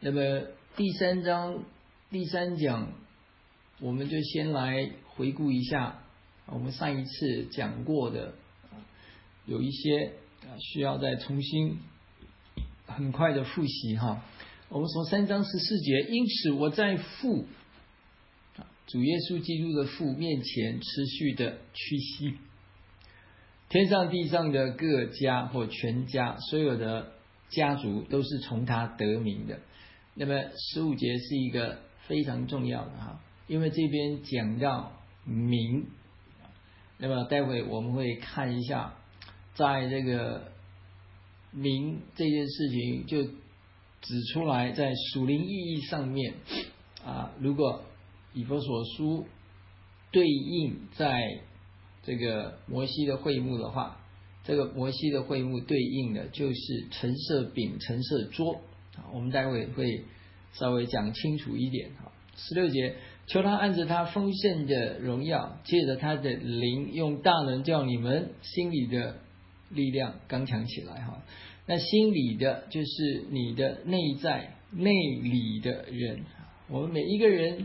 那么第三章第三讲，我们就先来回顾一下我们上一次讲过的，有一些需要再重新很快的复习哈。我们从3章14节，因此我在父主耶稣基督的父面前持续的屈膝，天上地上的各家或全家，所有的家族都是从他得名的。那么15节是一个非常重要的哈，因为这边讲到名，那么待会我们会看一下，在这个名这件事情就指出来，在属灵意义上面如果以弗所书对应在这个摩西的会幕的话，这个摩西的会幕对应的就是陈设饼、陈设桌，我们待会会稍微讲清楚一点。16节，求他按着他丰盛的荣耀，借着他的灵，用大能叫你们心里的力量刚强起来。那心里的就是你的内在内里的人，我们每一个人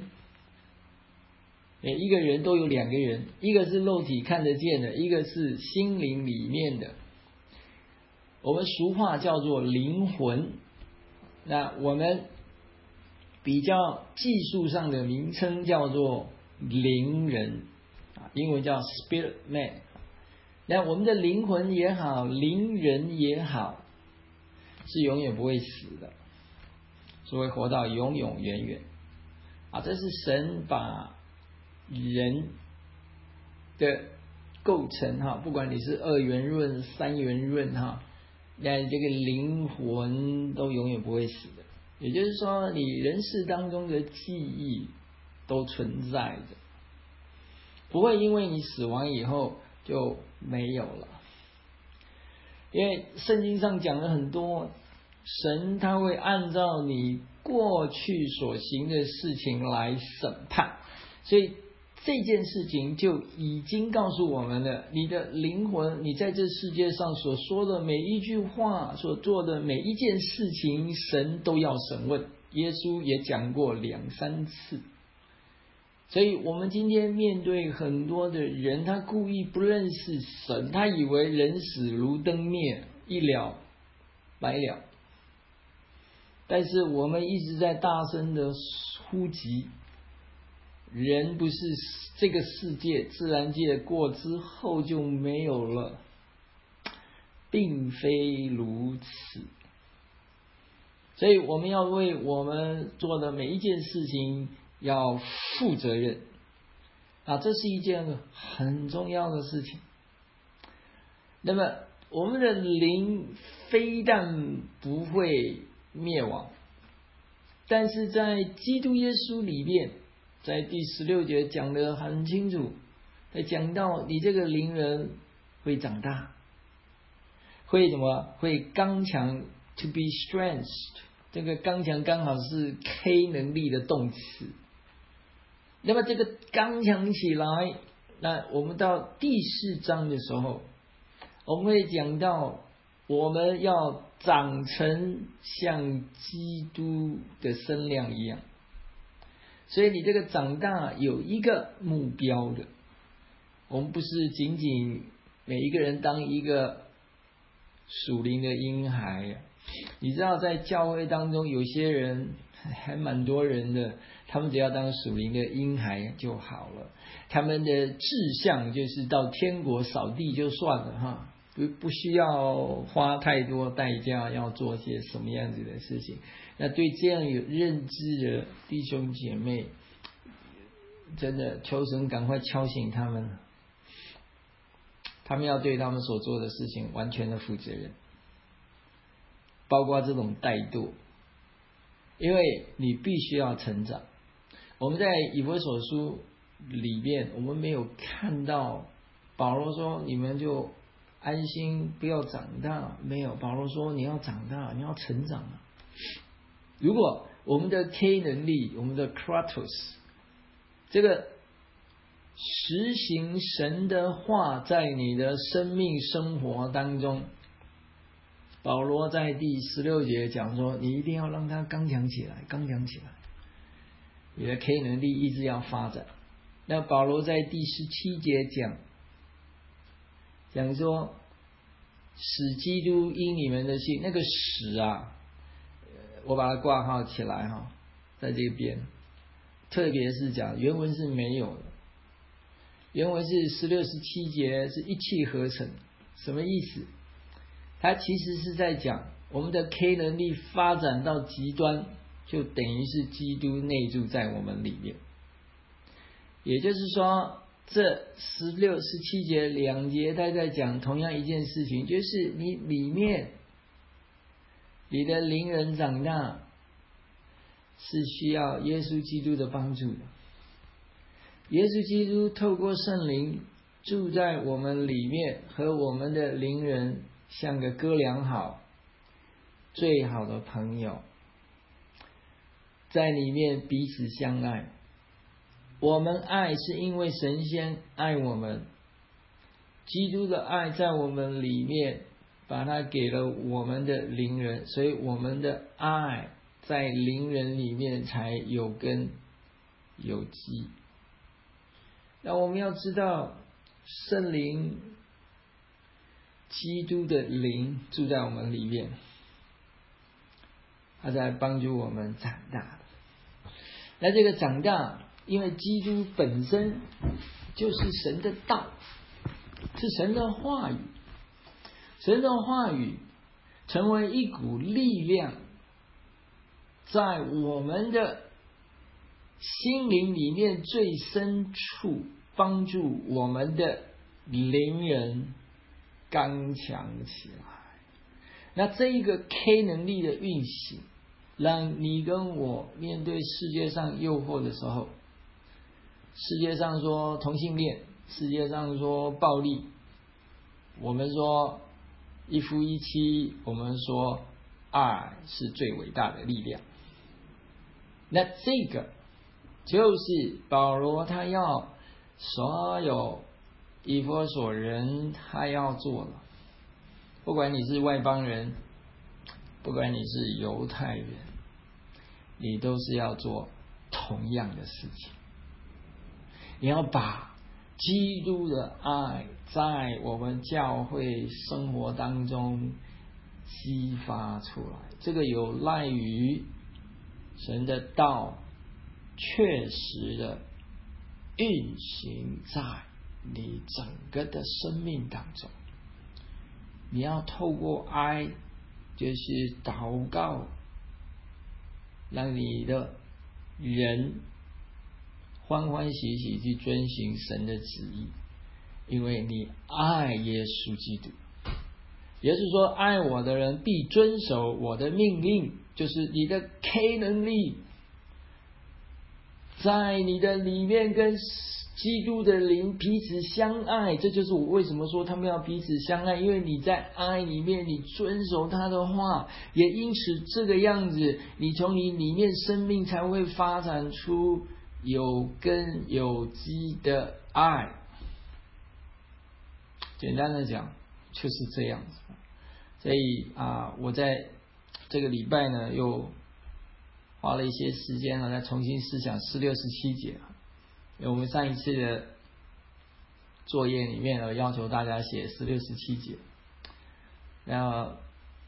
都有2个人，一个是肉体看得见的，一个是心灵里面的，我们俗话叫做灵魂。那我们比较技术上的名称叫做灵人，英文叫 spirit man。 那我们的灵魂也好，灵人也好，是永远不会死的，所以活到永永远远这是神把人的构成不管你是2元论、3元论那这个灵魂都永远不会死的，也就是说你人世当中的记忆都存在着，不会因为你死亡以后就没有了。因为圣经上讲了很多，神他会按照你过去所行的事情来审判，所以这件事情就已经告诉我们了，你的灵魂，你在这世界上所说的每一句话，所做的每一件事情，神都要审问。耶稣也讲过2、3次。所以我们今天面对很多的人，他故意不认识神，他以为人死如灯灭，一了百了。但是我们一直在大声的呼及，人不是这个世界自然界过之后就没有了，并非如此。所以我们要为我们做的每一件事情要负责任这是一件很重要的事情。那么我们的灵非但不会灭亡，但是在基督耶稣里面，在第16节讲得很清楚，讲到你这个灵人会长大，会什么？会刚强 ，to be strength。这个刚强刚好是 K 能力的动词。那么这个刚强起来，那我们到第4章的时候，我们会讲到我们要长成像基督的身量一样。所以你这个长大有一个目标的，我们不是仅仅每一个人当一个属灵的婴孩。你知道在教会当中有些人还蛮多人的，他们只要当属灵的婴孩就好了，他们的志向就是到天国扫地就算了不需要花太多代价要做些什么样子的事情。那对这样有认知的弟兄姐妹，真的求神赶快敲醒他们，他们要对他们所做的事情完全的负责任，包括这种怠惰，因为你必须要成长。我们在以弗所书里面，我们没有看到保罗说你们就安心不要长大，没有，保罗说你要长大，你要成长。如果我们的 K 能力，我们的 Kratos， 这个实行神的话在你的生命生活当中， 保罗在第16节讲说，你一定要让他刚强起来，刚强起来，你的 K 能力一直要发展。那保罗在第17节讲说，使基督因你们的信，那个使啊，我把它挂号起来哈，在这边，特别是讲原文是没有的，原文是16、17节是一气呵成，什么意思？它其实是在讲我们的 K 能力发展到极端，就等于是基督内住在我们里面。也就是说，这16、17节2节，他在讲同样一件事情，就是你里面你的灵人长大是需要耶稣基督的帮助的。耶稣基督透过圣灵住在我们里面，和我们的灵人像个哥俩好，最好的朋友，在里面彼此相爱。我们爱是因为神先爱我们，基督的爱在我们里面，把它给了我们的灵人，所以我们的爱在灵人里面才有根有基。那我们要知道，圣灵基督的灵住在我们里面，他在帮助我们长大的。那这个长大，因为基督本身就是神的道，是神的话语，神的话语成为一股力量，在我们的心灵里面最深处，帮助我们的灵人刚强起来。那这一个 K 能力的运行，让你跟我面对世界上诱惑的时候，世界上说同性恋，世界上说暴力，我们说一夫一妻，我们说爱是最伟大的力量。那这个就是保罗他要所有以弗所人他要做的，不管你是外邦人，不管你是犹太人，你都是要做同样的事情。你要把基督的爱在我们教会生活当中激发出来，这个有赖于神的道确实的运行在你整个的生命当中。你要透过爱，就是祷告，让你的人欢欢喜喜去遵行神的旨意，因为你爱耶稣基督。也就是说，爱我的人必遵守我的命令，就是你的 K 能力在你的里面跟基督的灵彼此相爱。这就是我为什么说他们要彼此相爱，因为你在爱里面，你遵守他的话，也因此这个样子，你从你里面生命才会发展出有根有基的爱。简单的讲就是这样子。所以我在这个礼拜呢又花了一些时间再重新思想16、17节。因为我们上一次的作业里面要求大家写16、17节，然后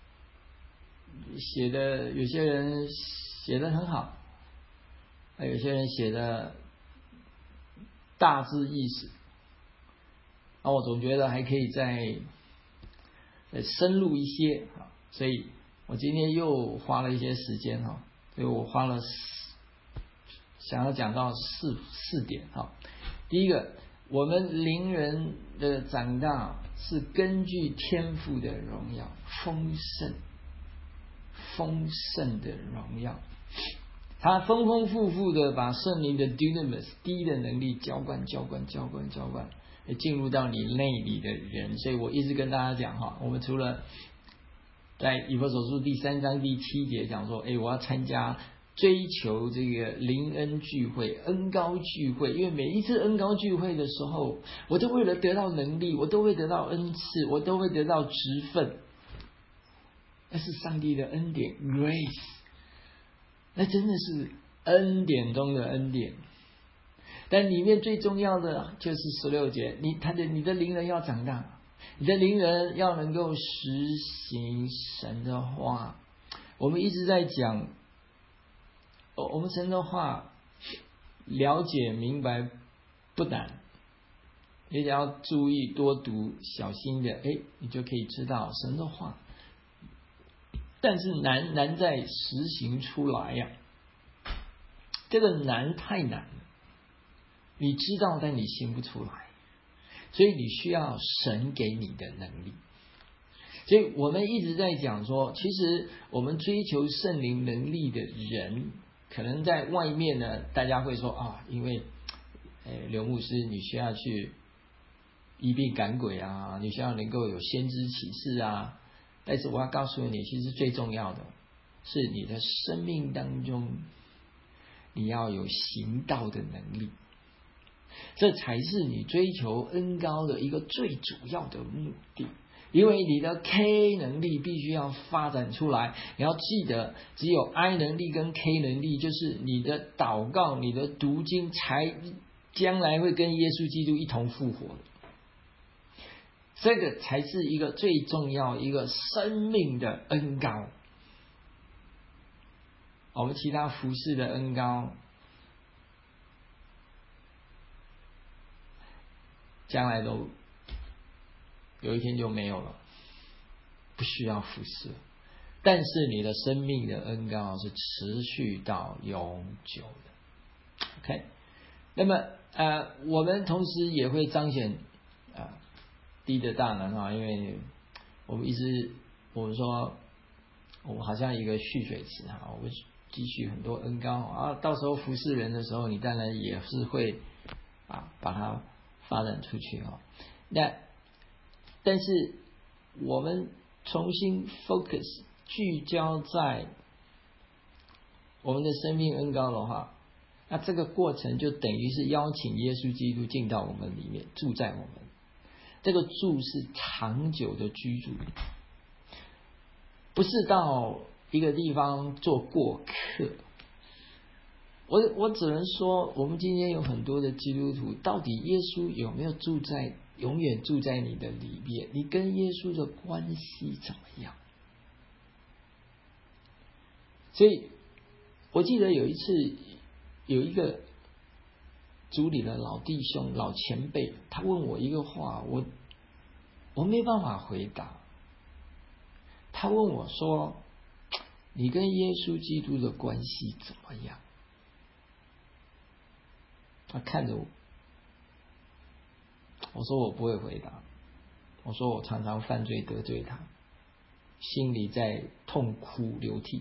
写的有些人写的很好，有些人写的大致意思，我总觉得还可以再深入一些，所以我今天又花了一些时间，所以我花了想要讲到四点。第一个，我们灵人的长大是根据天父的荣耀，丰盛的荣耀，他丰丰富富的把圣灵的 dunamis 低的能力浇灌，进入到你内里的人。所以我一直跟大家讲，我们除了在以弗所书第3章第7节讲说，我要参加追求这个灵恩聚会、恩膏聚会，因为每一次恩膏聚会的时候，我都为了得到能力，我都会得到恩赐，我都会得到职分。 那是上帝的恩典 grace， 那真的是恩典中的恩典。但里面最重要的就是16节，你的灵人要长大，你的灵人要能够实行神的话。我们一直在讲，我们神的话了解明白不难，你只要注意多读小心的，你就可以知道神的话。但是难在实行出来呀，这个难太难了，你知道但你行不出来，所以你需要神给你的能力。所以我们一直在讲说，其实我们追求圣灵能力的人，可能在外面呢，大家会说因为刘牧师你需要去医病赶鬼啊，你需要能够有先知启示啊。但是我要告诉你，其实最重要的是你的生命当中，你要有行道的能力，这才是你追求恩膏的一个最主要的目的。因为你的 K 能力必须要发展出来，你要记得，只有 I 能力跟 K 能力，就是你的祷告、你的读经，才将来会跟耶稣基督一同复活的。这个才是一个最重要一个生命的恩膏。我们其他服事的恩膏，将来都有一天就没有了，不需要服事。但是你的生命的恩膏是持续到永久的。OK， 那么我们同时也会彰显地的大能因为我们说我们好像一个蓄水池我们积蓄很多恩膏到时候服侍人的时候，你当然也是会把它发展出去但是我们重新 focus 聚焦在我们的生命恩膏的话，那这个过程就等于是邀请耶稣基督进到我们里面，住在我们。这个住是长久的居住，不是到一个地方做过客。我只能说，我们今天有很多的基督徒，到底耶稣有没有永远住在你的里面？你跟耶稣的关系怎么样？所以我记得有一次，有一个组里的老弟兄、老前辈，他问我一个话，我没办法回答。他问我说：“你跟耶稣基督的关系怎么样？”他看着我，我说我不会回答。我说我常常犯罪得罪他，心里在痛哭流涕。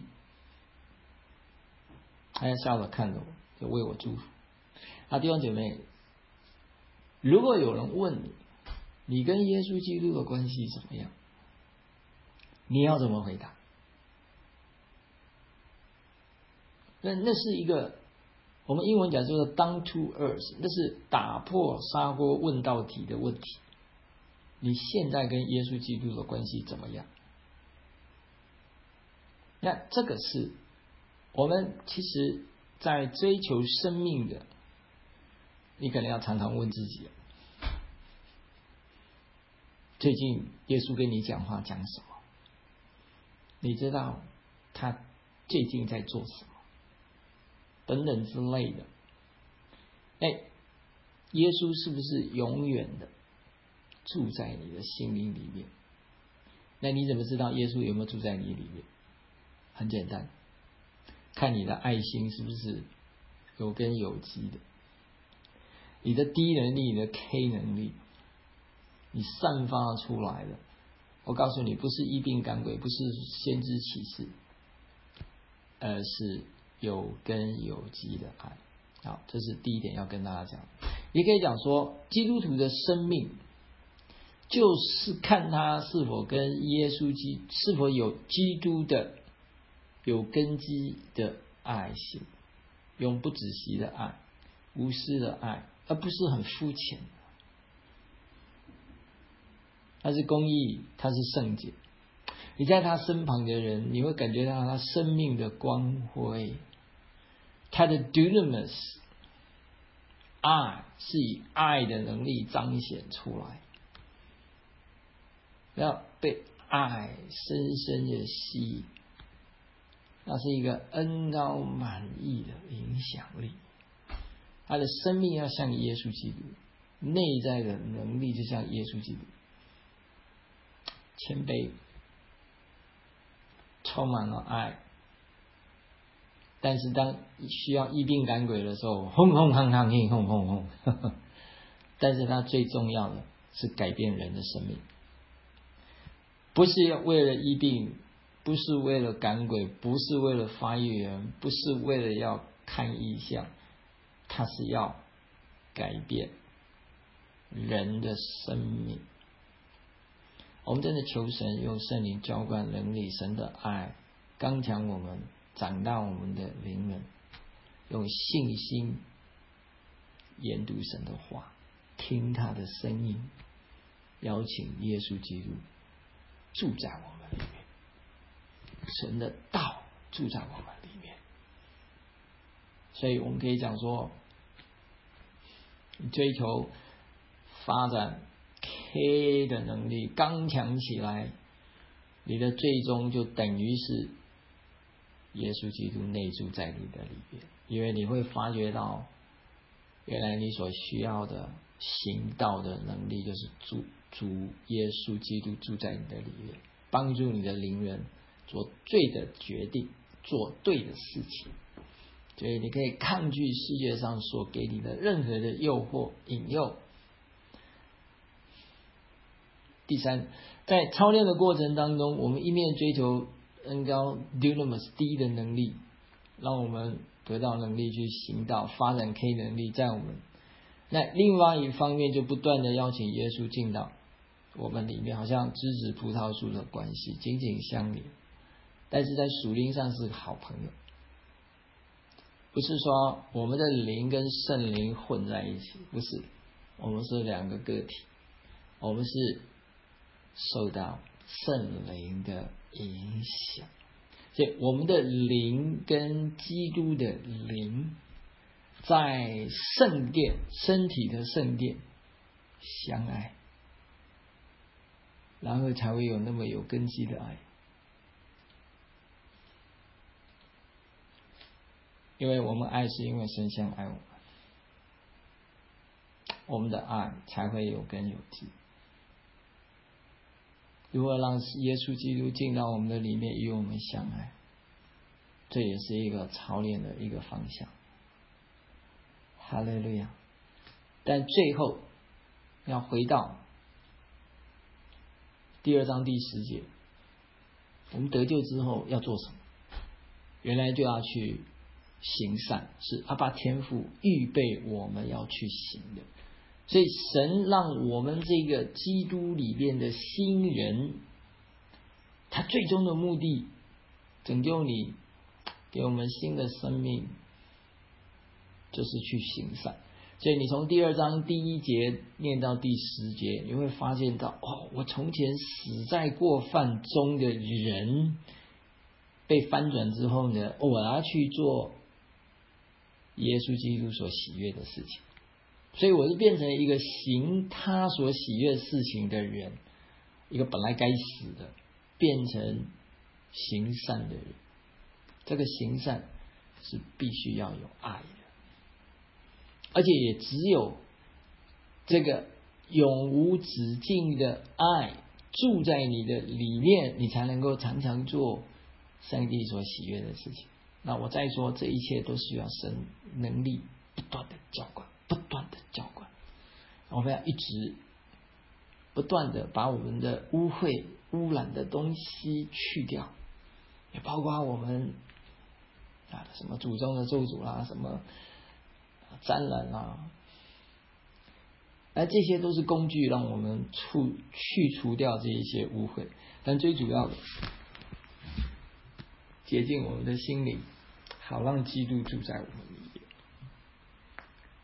他笑着看着我，就为我祝福。弟兄姐妹，如果有人问你跟耶稣基督的关系怎么样，你要怎么回答？那是一个我们英文讲说的 down to earth， 那是打破砂锅问到底的问题。你现在跟耶稣基督的关系怎么样？那这个是我们其实在追求生命的，你可能要常常问自己，最近耶稣跟你讲话讲什么？你知道他最近在做什么？等等之类的。耶稣是不是永远的住在你的心灵里面？那你怎么知道耶稣有没有住在你里面？很简单，看你的爱心是不是有根有基的，你的 D 能力、你的 K 能力，你散发出来的。我告诉你，不是医病赶鬼，不是先知启示，而是有根有基的爱。好，这是第一点要跟大家讲。也可以讲说，基督徒的生命就是看他是否跟耶稣是否有基督的有根基的爱心，永不止息的爱，无私的爱，而不是很肤浅。它是公义，它是圣洁。 你在他身旁的人，你会感觉到他生命的光辉，他的 dunamis 爱是以爱的能力彰显出来，要被爱深深的吸引，那是一个恩高满溢的影响力。他的生命要像耶稣基督，内在的能力就像耶稣基督，谦卑，充满了爱。但是当需要医病赶鬼的时候，轰轰轰轰轰轰轰轰。但是他最重要的是改变人的生命，不是为了医病，不是为了赶鬼，不是为了发育人，不是为了要看异象，他是要改变人的生命。我们真的求神用圣灵浇灌能力，神的爱刚强我们，长大我们的灵人，用信心研读神的话，听他的声音，邀请耶稣基督住在我们里面，神的道住在我们里面。所以我们可以讲说，追求发展 K 的能力刚强起来，你的最终就等于是耶稣基督内住在你的里面，因为你会发觉到，原来你所需要的行道的能力就是主耶稣基督住在你的里面，帮助你的灵人做对的决定，做对的事情。所以你可以抗拒世界上所给你的任何的诱惑引诱。第三，在操练的过程当中，我们一面追求恩高 dunamis 低的能力，让我们得到能力去行道，发展 K 能力在我们。那另外一方面就不断的邀请耶稣进到我们里面，好像枝子葡萄树的关系紧紧相连，但是在属灵上是好朋友。不是说我们的灵跟圣灵混在一起，不是，我们是两个个体，我们是受到圣灵的影响，所以我们的灵跟基督的灵在圣殿，身体的圣殿相爱，然后才会有那么有根基的爱。因为我们爱是因为神先爱我们，我们的爱才会有根有基。如何让耶稣基督进到我们的里面与我们相爱，这也是一个操练的一个方向。哈利路亚！但最后要回到第2章第10节，我们得救之后要做什么？原来就要去行善，是阿爸天父预备我们要去行的。所以神让我们这个基督里面的新人，他最终的目的拯救你，给我们新的生命，就是去行善。所以你从第2章第1节念到第10节，你会发现到，我从前死在过犯中的人被翻转之后呢，我要去做耶稣基督所喜悦的事情。所以我是变成一个行他所喜悦事情的人，一个本来该死的变成行善的人。这个行善是必须要有爱的，而且也只有这个永无止境的爱住在你的里面，你才能够常常做上帝所喜悦的事情。那我再说，这一切都需要神能力不断的浇灌，不断的浇灌。我们要一直不断的把我们的污秽污染的东西去掉，也包括我们什么祖宗的咒诅啦，什么沾染啦，这些都是工具，让我们去除掉这一些污秽。但最主要的，洁净我们的心灵，好让基督住在我们里面。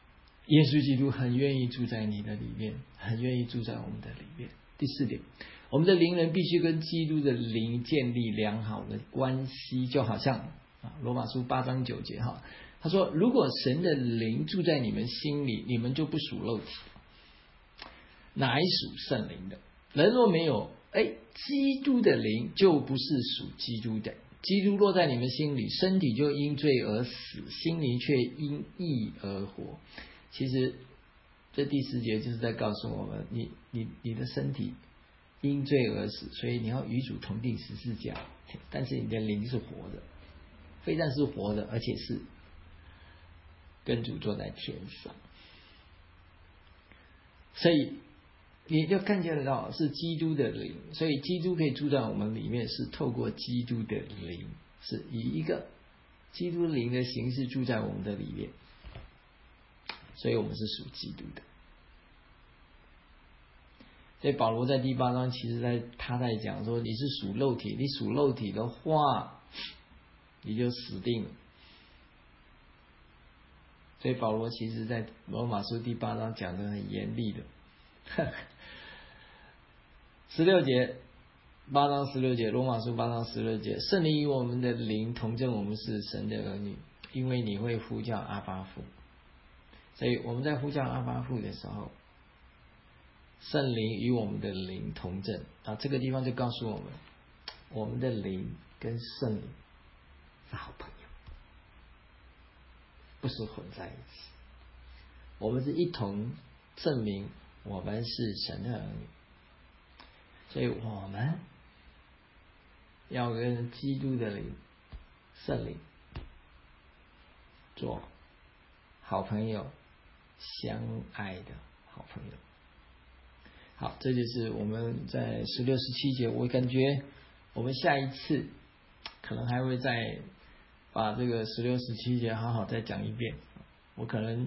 耶稣基督很愿意住在你的里面，很愿意住在我们的里面。第4点， 我们的灵人必须跟基督的灵建立良好的关系，就好像罗马书8章9节他说，如果神的灵住在你们心里，你们就不属肉体，乃属圣灵的。人若没有基督的灵，就不是属基督的。基督落在你们心里，身体就因罪而死，心灵却因义而活。其实这第10节就是在告诉我们，你的身体因罪而死，所以你要与主同定十字架，但是你的灵是活的，非但是活的，而且是跟主坐在天上。所以你就看见得到是基督的灵，所以基督可以住在我们里面，是透过基督的灵，是以一个基督灵的形式住在我们的里面，所以我们是属基督的。所以保罗在第8章其实他在讲说，你是属肉体，你属肉体的话你就死定了。所以保罗其实在罗马书第8章讲得很严厉的16节，8章16节，罗马书8章16节，圣灵与我们的灵同证我们是神的儿女，因为你会呼叫阿爸父。所以我们在呼叫阿爸父的时候，圣灵与我们的灵同证这个地方就告诉我们，我们的灵跟圣灵是好朋友，不是混在一起，我们是一同证明我们是神的儿女。所以我们要跟基督的灵圣灵做好朋友，相爱的好朋友。好，这就是我们在16、17节，我感觉我们下一次可能还会再把这个16、17节好好再讲一遍。我可能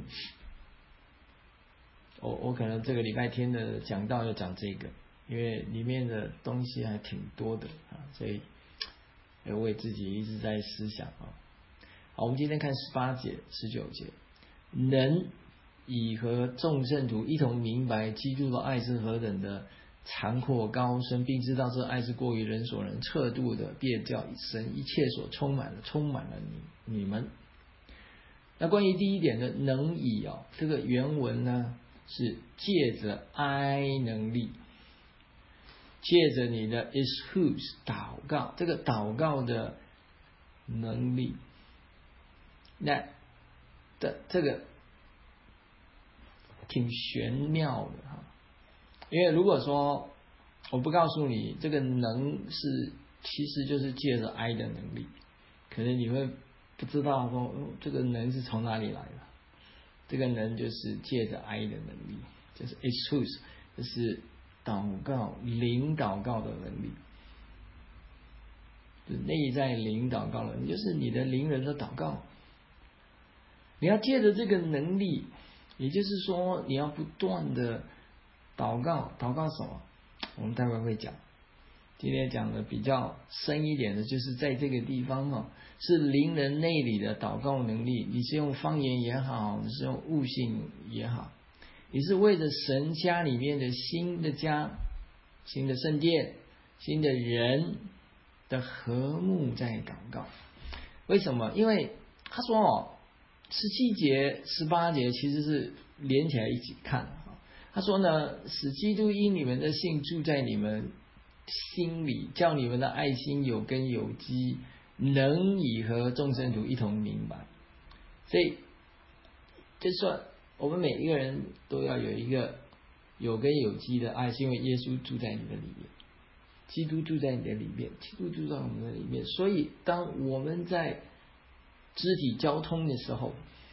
这个礼拜天的讲道要讲这个，因为里面的东西还挺多的所以我也自己一直在思想好，我们今天看18节、19节，能以和众圣徒一同明白基督的爱是何等的长阔高深，并知道这爱是过于人所能测度的，便叫神一切所充满了你们。那关于第一点的能以这个原文呢是借着爱能力，借着你的 is whose 祷告，这个祷告的能力，那这个挺玄妙的因为如果说我不告诉你这个能是其实就是借着爱的能力，可能你会不知道说这个能是从哪里来的。这个能就是借着爱的能力，就是 is whose， 就是祷告灵祷告的能力，就是内在灵祷告的能力，就是你的灵人的祷告。你要借着这个能力，也就是说你要不断的祷告。祷告什么？我们待会会讲。今天讲的比较深一点的，就是在这个地方是灵人内里的祷告能力。你是用方言也好，你是用悟性也好，你是为着神家里面的新的家、新的圣殿、新的人的和睦在祷告。为什么？因为他说17节、18节其实是连起来一起看。他说呢，使基督因你们的信住在你们心里，叫你们的爱心有根有基，能以和众圣徒一同明白。所以就是说我们每一个人都要有一个有根有基的爱，是因为耶稣住在你的里面，基督住在你的里面，基督住在我们的里面。所以当我们在肢体交通的时候，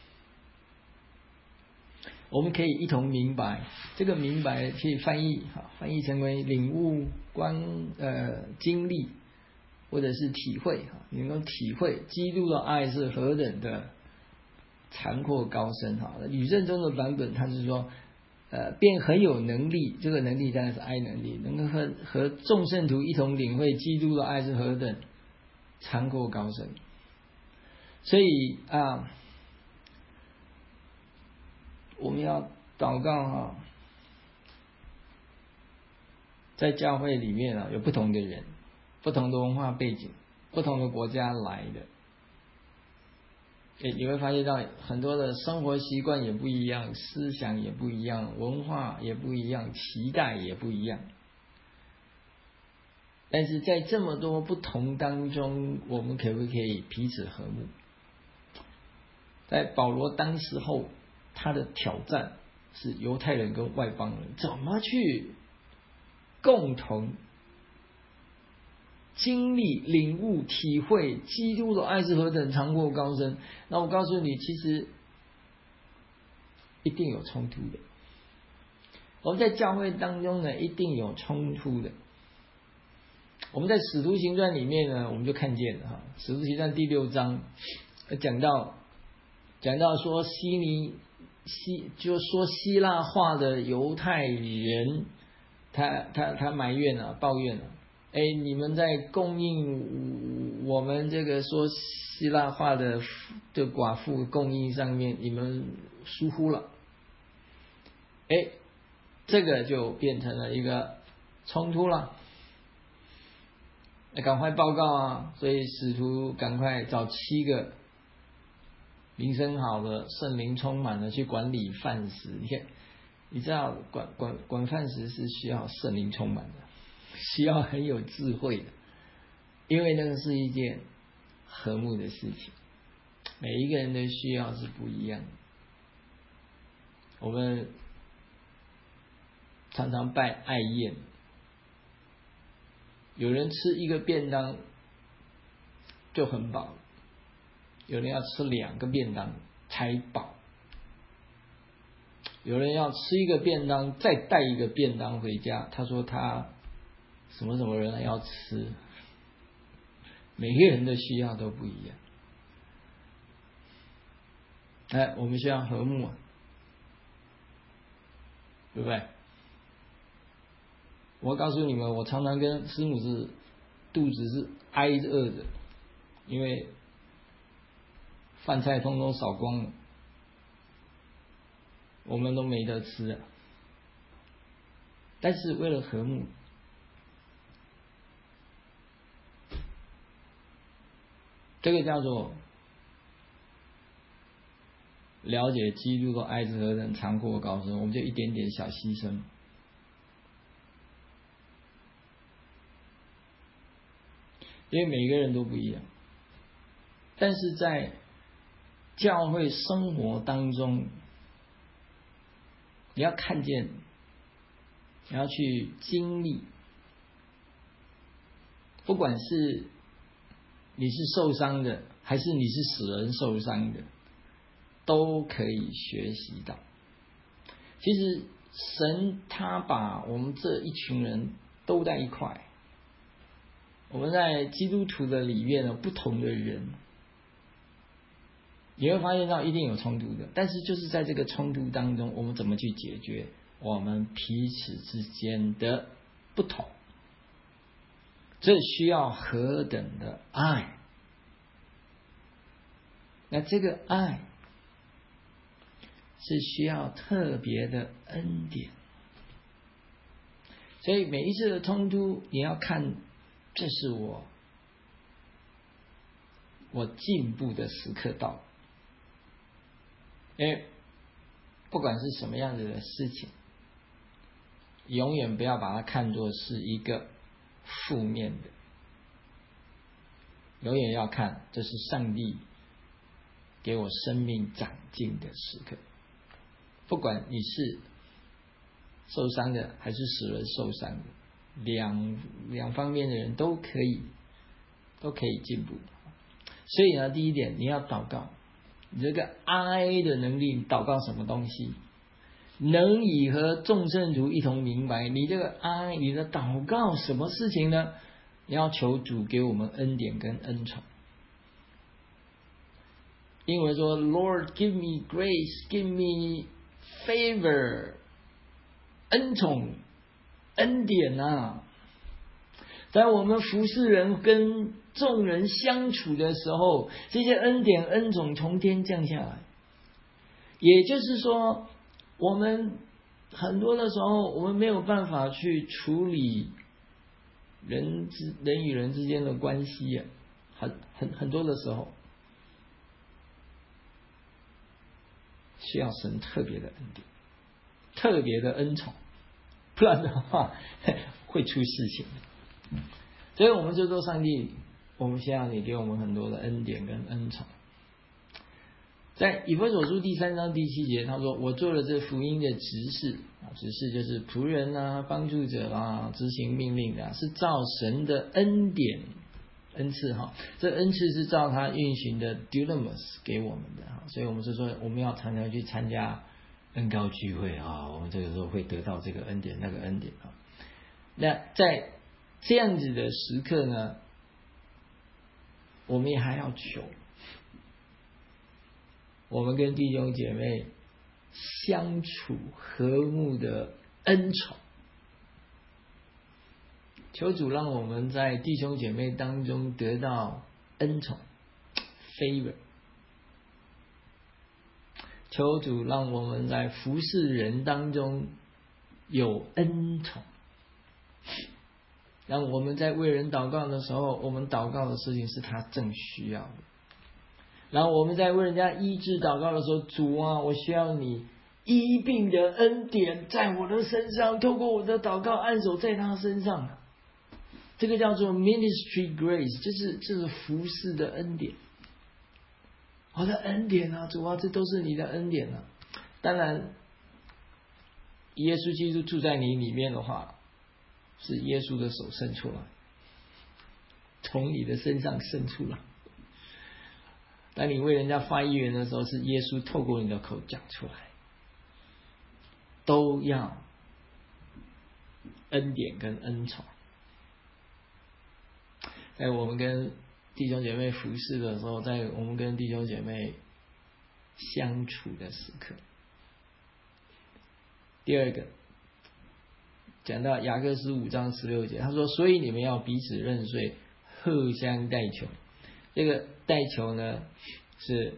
我们可以一同明白，这个明白可以翻译成为领悟、经历，或者是体会你能够体会基督的爱是何等的残阔高深吕正中的版本他是说便很有能力，这个能力当然是爱能力，能够和众圣徒一同领会基督的爱是何等残阔高深。所以我们要祷告在教会里面有不同的人，不同的文化背景，不同的国家来的，你会发现到很多的生活习惯也不一样，思想也不一样，文化也不一样，期待也不一样。但是在这么多不同当中，我们可不可以彼此和睦？在保罗当时候，他的挑战是犹太人跟外邦人怎么去共同经历、领悟、体会基督的爱是何等长阔高深。那我告诉你，其实一定有冲突的。我们在教会当中呢，一定有冲突的。我们在使徒行传里面呢，我们就看见了使徒行传第6章讲到说就说希腊化的犹太人，他埋怨抱怨你们在供应我们这个说希腊化的寡妇供应上面，你们疏忽了，这个就变成了一个冲突了。赶快报告所以使徒赶快找7个名声好的、圣灵充满的去管理饭食。你知道管饭食是需要圣灵充满的，需要很有智慧的，因为那个是一件和睦的事情，每一个人的需要是不一样的。我们常常拜爱宴，有人吃一个便当就很饱，有人要吃2个便当才饱，有人要吃一个便当再带一个便当回家，他说他什么什么人要吃，每个人的需要都不一样。我们需要和睦对不对？我告诉你们，我常常跟师母是肚子是挨着饿的，因为饭菜通通扫光了，我们都没得吃了。但是为了和睦，这个叫做了解基督的爱是何等长阔高深，我们就一点点小牺牲。因为每个人都不一样，但是在教会生活当中，你要看见，你要去经历，不管是你是受伤的，还是你是使人受伤的，都可以学习到。其实神他把我们这一群人都在一块，我们在基督徒的里面有不同的人，你会发现到一定有冲突的，但是就是在这个冲突当中，我们怎么去解决我们彼此之间的不同，这需要何等的爱。那这个爱是需要特别的恩典，所以每一次的冲突你要看，这是我进步的时刻到了。因为不管是什么样子的事情，永远不要把它看作是一个负面的，永远要看这是上帝给我生命长进的时刻。不管你是受伤的还是使人受伤的，两方面的人都可以进步。所以呢，第一点你要祷告，你这个爱的能力，你祷告什么东西能以和众圣徒一同明白？你这个爱，你的祷告什么事情呢？你要求主给我们恩典跟恩宠。英文说 Lord give me grace, give me favor， 恩宠恩典在我们服侍人跟众人相处的时候，这些恩典恩宠从天降下来。也就是说，我们很多的时候，我们没有办法去处理人与人之间的关系啊，很多的时候，需要神特别的恩典，特别的恩宠，不然的话会出事情。所以我们就说，上帝，我们需要你给我们很多的恩典跟恩宠。在以弗所书第3章第7节，他说：“我做了这福音的执事啊，执事就是仆人啊、帮助者啊、执行命令的，是照神的恩典恩赐哈。这恩赐是照他运行的 dunamis 给我们的哈。所以我们就说，我们要常常去参加恩膏聚会啊，我们这个时候会得到这个恩典那个恩典啊。那在这样子的时刻呢，我们也还要求。”我们跟弟兄姐妹相处和睦的恩宠，求主让我们在弟兄姐妹当中得到恩宠 favor， 求主让我们在服侍人当中有恩宠，让我们在为人祷告的时候，我们祷告的事情是他正需要的。然后我们在为人家医治祷告的时候，主啊，我需要你医病的恩典在我的身上，透过我的祷告按手在他身上，这个叫做 ministry grace， 就是服侍的恩典。我的恩典啊，主啊，这都是你的恩典啊。当然，耶稣基督住在你里面的话，是耶稣的手伸出来，从你的身上伸出来。当你为人家发预言的时候，是耶稣透过你的口讲出来，都要恩典跟恩宠。在我们跟弟兄姐妹服侍的时候，在我们跟弟兄姐妹相处的时刻。第二个，讲到雅各书5章16节，他说：“所以你们要彼此认罪，互相代求。”这个代求呢，是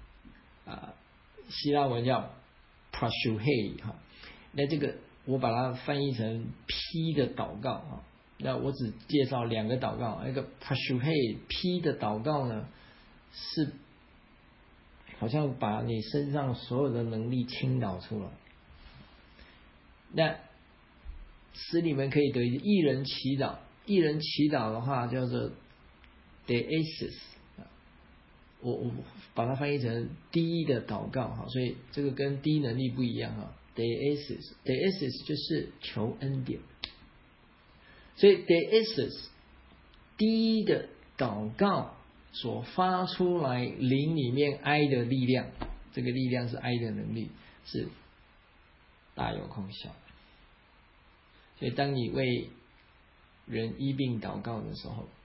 希腊文叫 proseuche 哈。那这个我把它翻译成批的祷告哈。那我只介绍2个祷告，那个 proseuche 批的祷告呢，是好像把你身上所有的能力倾倒出来。那使你们可以得一人祈祷，一人祈祷的话叫做 deesis， 我把它翻译成低的祷告哈，所以这个跟低能力不一样哈。deesis 就是求恩典，所以 deesis 低的祷告所发出来灵里面爱的力量，这个力量是爱的能力，是大有功效。所以当你为人医病祷告的时候，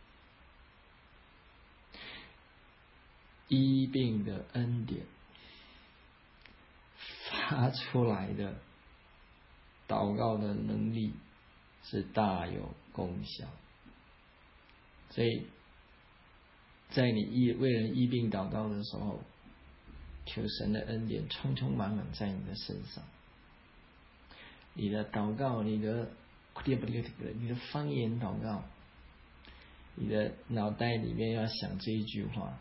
医病的恩典发出来的祷告的能力是大有功效。所以在你为人医病祷告的时候，求神的恩典充充满满在你的身上。你的祷告，你的方言祷告，你的脑袋里面要想这一句话：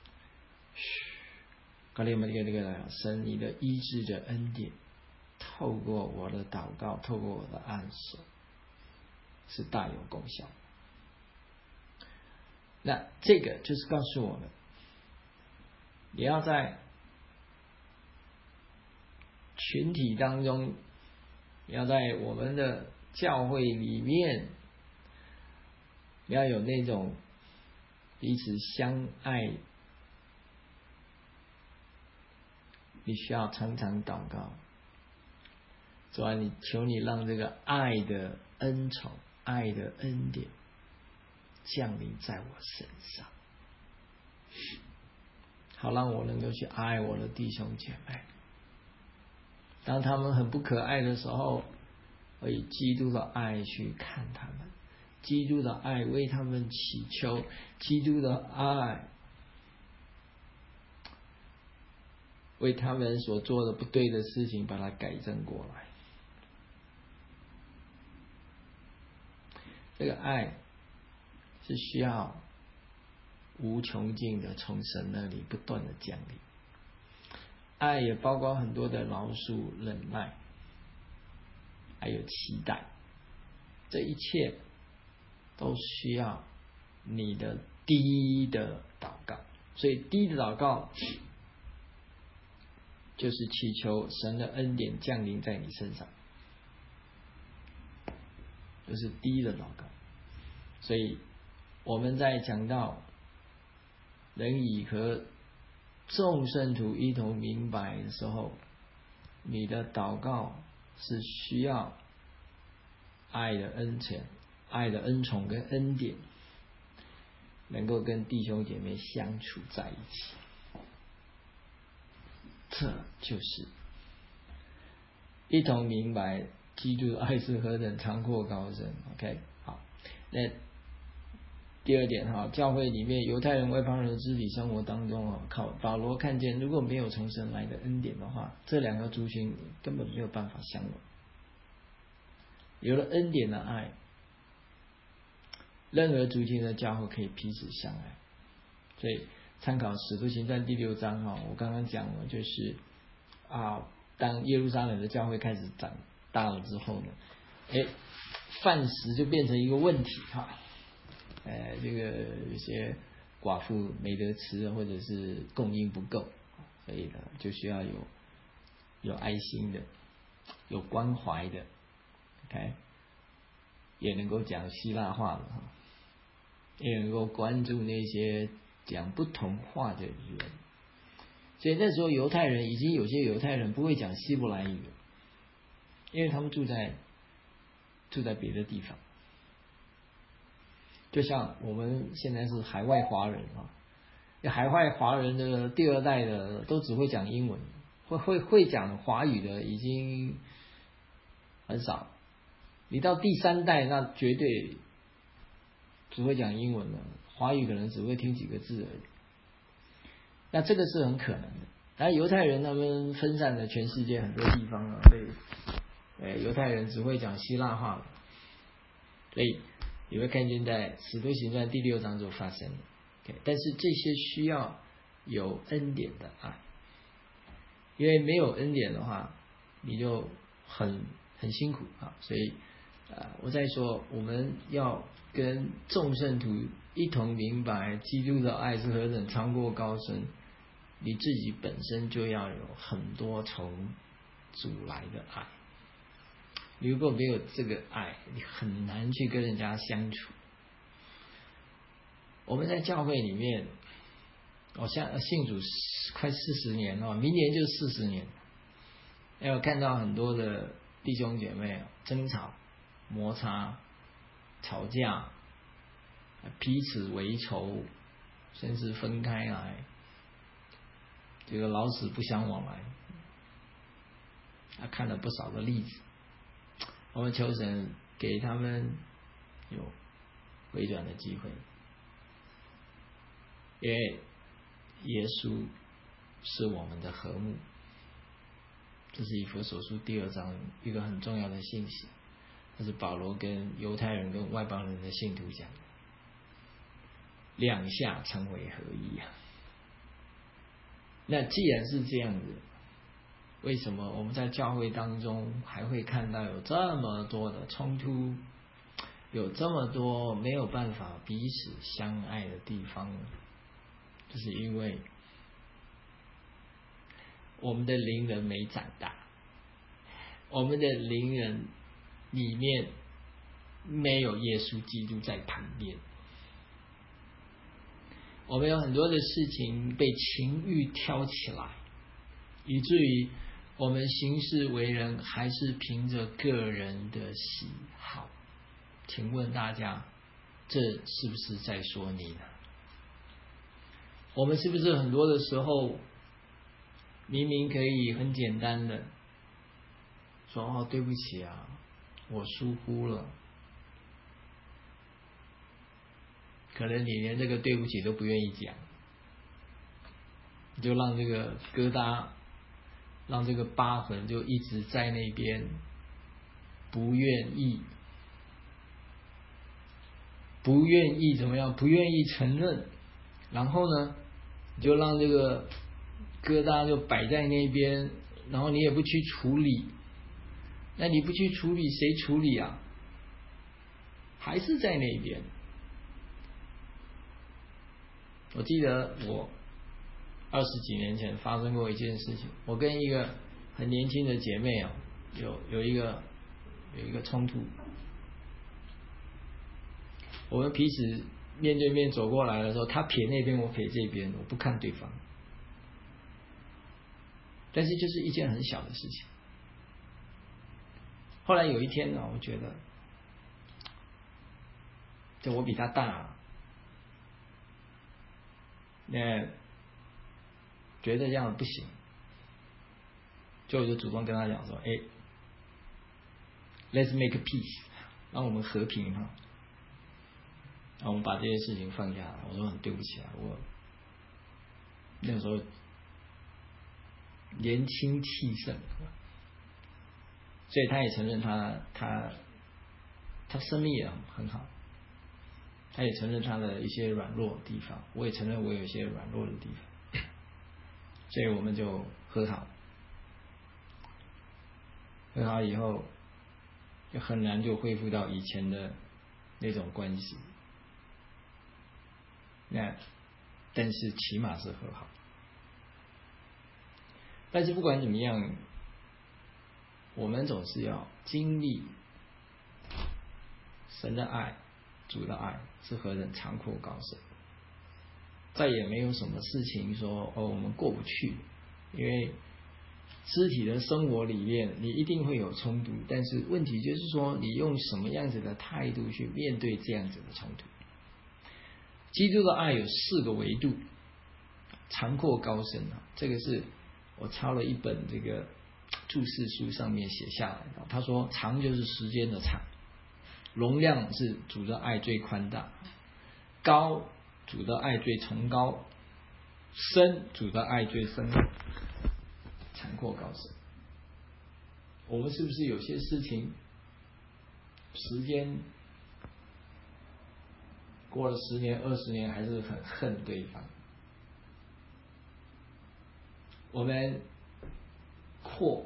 神，你的医治的恩典，透过我的祷告，透过我的按手，是大有功效。那这个就是告诉我们，你要在群体当中，你要在我们的教会里面，你要有那种彼此相爱，你需要常常祷告。主啊，你求你让这个爱的恩宠、爱的恩典降临在我身上，好让我能够去爱我的弟兄姐妹。当他们很不可爱的时候，我以基督的爱去看他们，基督的爱为他们祈求，基督的爱为他们所做的不对的事情把它改正过来。 这个爱是需要无穷尽的从神那里不断的降临。爱也包括很多的饶恕、忍耐，还有期待，这一切都需要你的第一的祷告。所以第一的祷告就是祈求神的恩典降临在你身上，就是第一的祷告。所以我们在讲到人以和众圣徒一同明白的时候，你的祷告是需要爱的恩宠、爱的恩宠跟恩典，能够跟弟兄姐妹相处在一起。这就是一同明白基督的爱是何等长阔高深。 OK， 好，那第二点哈，教会里面犹太人、外邦人的肢体生活当中啊，保罗看见，如果没有从神来的恩典的话，这两个族群根本没有办法相容。有了恩典的爱，任何族群的教会可以彼此相爱。所以参考使徒行传第6章哈，我刚刚讲了，就是当耶路撒冷的教会开始长大了之后呢，饭食就变成一个问题哈。这个有些寡妇没得吃，或者是供应不够，所以呢就需要有爱心的，有关怀的 ，OK， 也能够讲希腊话的哈，也能够关注那些讲不同话的人。所以那时候犹太人已经有些犹太人不会讲希伯来语，因为他们住在别的地方。就像我们现在是海外华人啊，海外华人的第二代的都只会讲英文，会讲华语的已经很少。你到第三代，那绝对只会讲英文了，华语可能只会听几个字而已。那这个是很可能的。然后犹太人他们分散在全世界很多地方啊，所以犹太人只会讲希腊话，所以你会看见在使徒行传第6章就发生了。但是这些需要有恩典的爱，因为没有恩典的话，你就很辛苦啊。所以我在说，我们要跟众圣徒一同明白基督的爱是何等长阔高深，你自己本身就要有很多从主来的爱。你如果没有这个爱，你很难去跟人家相处。我们在教会里面，我信主快40年了，明年就40年。我看到很多的弟兄姐妹争吵、摩擦、吵架，彼此为仇，甚至分开来，这个老死不相往来。看了不少的例子。我们求神给他们有回转的机会，因为耶稣是我们的和睦，这是以弗所书第2章一个很重要的信息，这是保罗跟犹太人跟外邦人的信徒讲的，两下成为合一啊。那既然是这样子，为什么我们在教会当中还会看到有这么多的冲突，有这么多没有办法彼此相爱的地方呢？就是因为我们的灵人没长大，我们的灵人里面没有耶稣基督在旁边，我们有很多的事情被情欲挑起来，以至于我们行事为人还是凭着个人的喜好。请问大家，这是不是在说你呢？我们是不是很多的时候明明可以很简单的说对不起啊，我疏忽了，可能你连这个对不起都不愿意讲，就让这个疙瘩，让这个疤痕就一直在那边，不愿意不愿意怎么样？不愿意承认，然后呢，你就让这个疙瘩就摆在那边，然后你也不去处理。那你不去处理，谁处理啊？还是在那边。我记得我20几年前发生过一件事情，我跟一个很年轻的姐妹啊，有一个冲突。我们彼此面对面走过来的时候，她撇那边，我撇这边，我不看对方。但是就是一件很小的事情。后来有一天呢，我觉得，就我比她大，那觉得这样不行，就我就主动跟她讲说，let's make a peace， 让我们和平哈。然后我们把这些事情放下来。我说很对不起啊，我那个时候年轻气盛，所以他也承认他生命也很好，他也承认他的一些软弱的地方，我也承认我有一些软弱的地方，所以我们就和好。和好以后，就很难就恢复到以前的那种关系。但是起码是和好。但是不管怎么样，我们总是要经历神的爱，主的爱是何等长阔高深。再也没有什么事情说我们过不去，因为肢体的生活里面你一定会有冲突，但是问题就是说你用什么样子的态度去面对这样子的冲突。基督的爱有4个维度，长阔高深啊，这个是我抄了一本这个注释书上面写下来的。他说长就是时间的长，容量是主的爱最宽大，高主的爱最崇高，深主的爱最深，长阔高深。我们是不是有些事情时间过了10年20年还是很恨对方？我们扩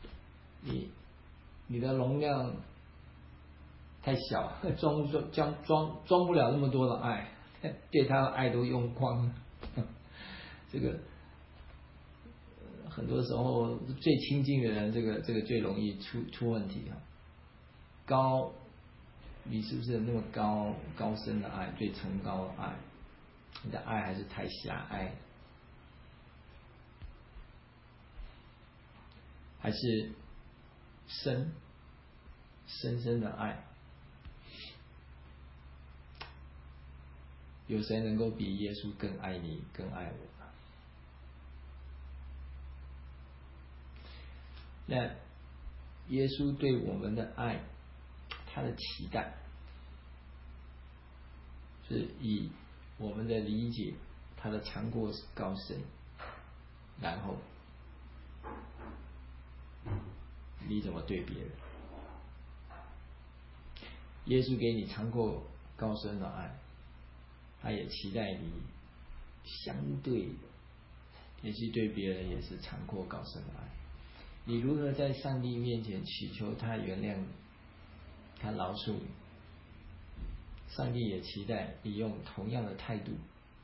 你的容量太小，装不了那么多的爱，对他的爱都用光了。这个很多时候最亲近的人，这个最容易出问题啊。高，你是不是那么高深的爱，最崇高的爱？你的爱还是太狭隘，还是深深的爱？有谁能够比耶稣更爱你，更爱我？那耶稣对我们的爱，他的期待是以我们的理解，他的长阔高深，然后你怎么对别人？耶稣给你长阔高深的爱，他也期待你相对的，也是对别人也是长阔高深的爱。你如何在上帝面前祈求他原谅你，他饶恕你？上帝也期待你用同样的态度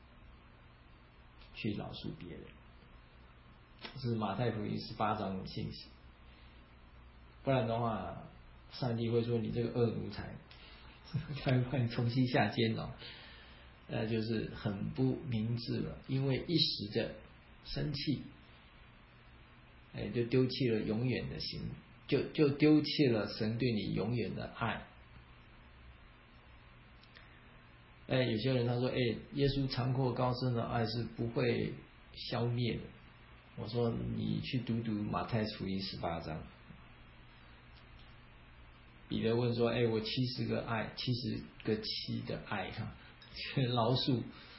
去饶恕别人。这是马太福音18章的信息。不然的话，上帝会说你这个恶奴才，才把你重新下监牢。就是很不明智了，因为一时的生气，就丢弃了永远的心，就丢弃了神对你永远的爱。有些人他说，耶稣长阔高深的爱是不会消灭的。我说你去读马太福音18章。彼得问说，我70个爱，70个七的爱饶恕。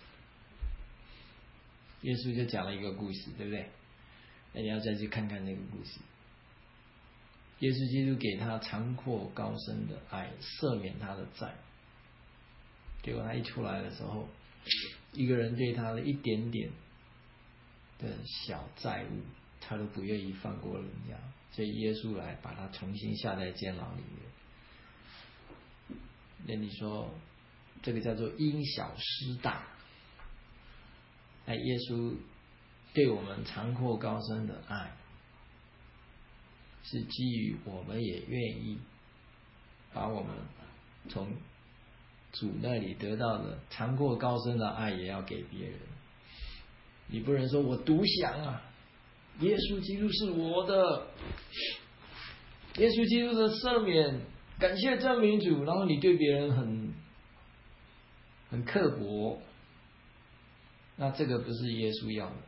耶稣就讲了一个故事，对不对？那你要再去看看那个故事。耶稣基督给他长阔高深的爱，赦免他的债， 结果他一出来的时候，一个人对他的一点点的小债务，他都不愿意放过人家，所以耶稣来把他重新下在监牢里面。那你说这个叫做因小失大。耶稣对我们长阔高深的爱，是基于我们也愿意把我们从主那里得到的长阔高深的爱也要给别人。你不能说我独享啊，耶稣基督是我的，耶稣基督的赦免，感谢赞美主，然后你对别人很刻薄，那这个不是耶稣要的。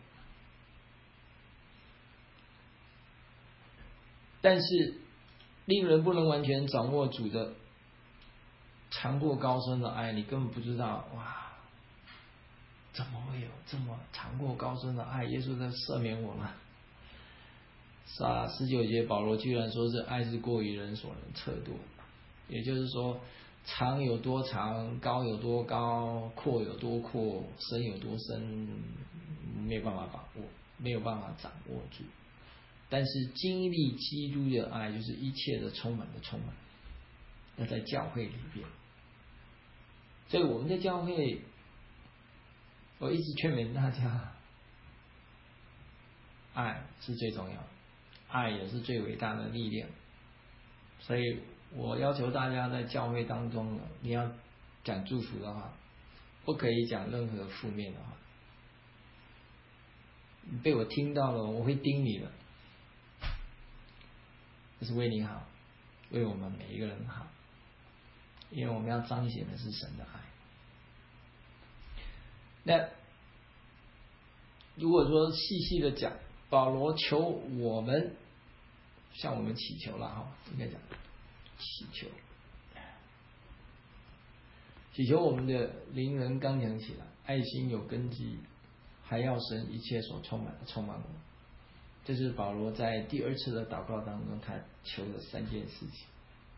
但是令人不能完全掌握主的长阔高深的爱，你根本不知道，哇，怎么会有这么长阔高深的爱？耶稣在赦免我们。是啊，19节保罗居然说这爱是过于人所能测度，也就是说，长有多长，高有多高，阔有多阔，深有多深，没有办法把握，没有办法掌握住。但是经历基督的爱，就是一切的充满，那在教会里边。所以我们的教会，我一直劝勉大家，爱是最重要的，爱也是最伟大的力量。所以我要求大家在教会当中，你要讲祝福的话，不可以讲任何负面的话。你被我听到了，我会盯你的。这是为你好，为我们每一个人好，因为我们要彰显的是神的爱。那如果说细细的讲，保罗求我们向我们祈求了哈，应该讲祈求我们的灵人刚强起来，爱心有根基，还要神一切所充满的充满我们。这是保罗在第2次的祷告当中，他求了3件事情。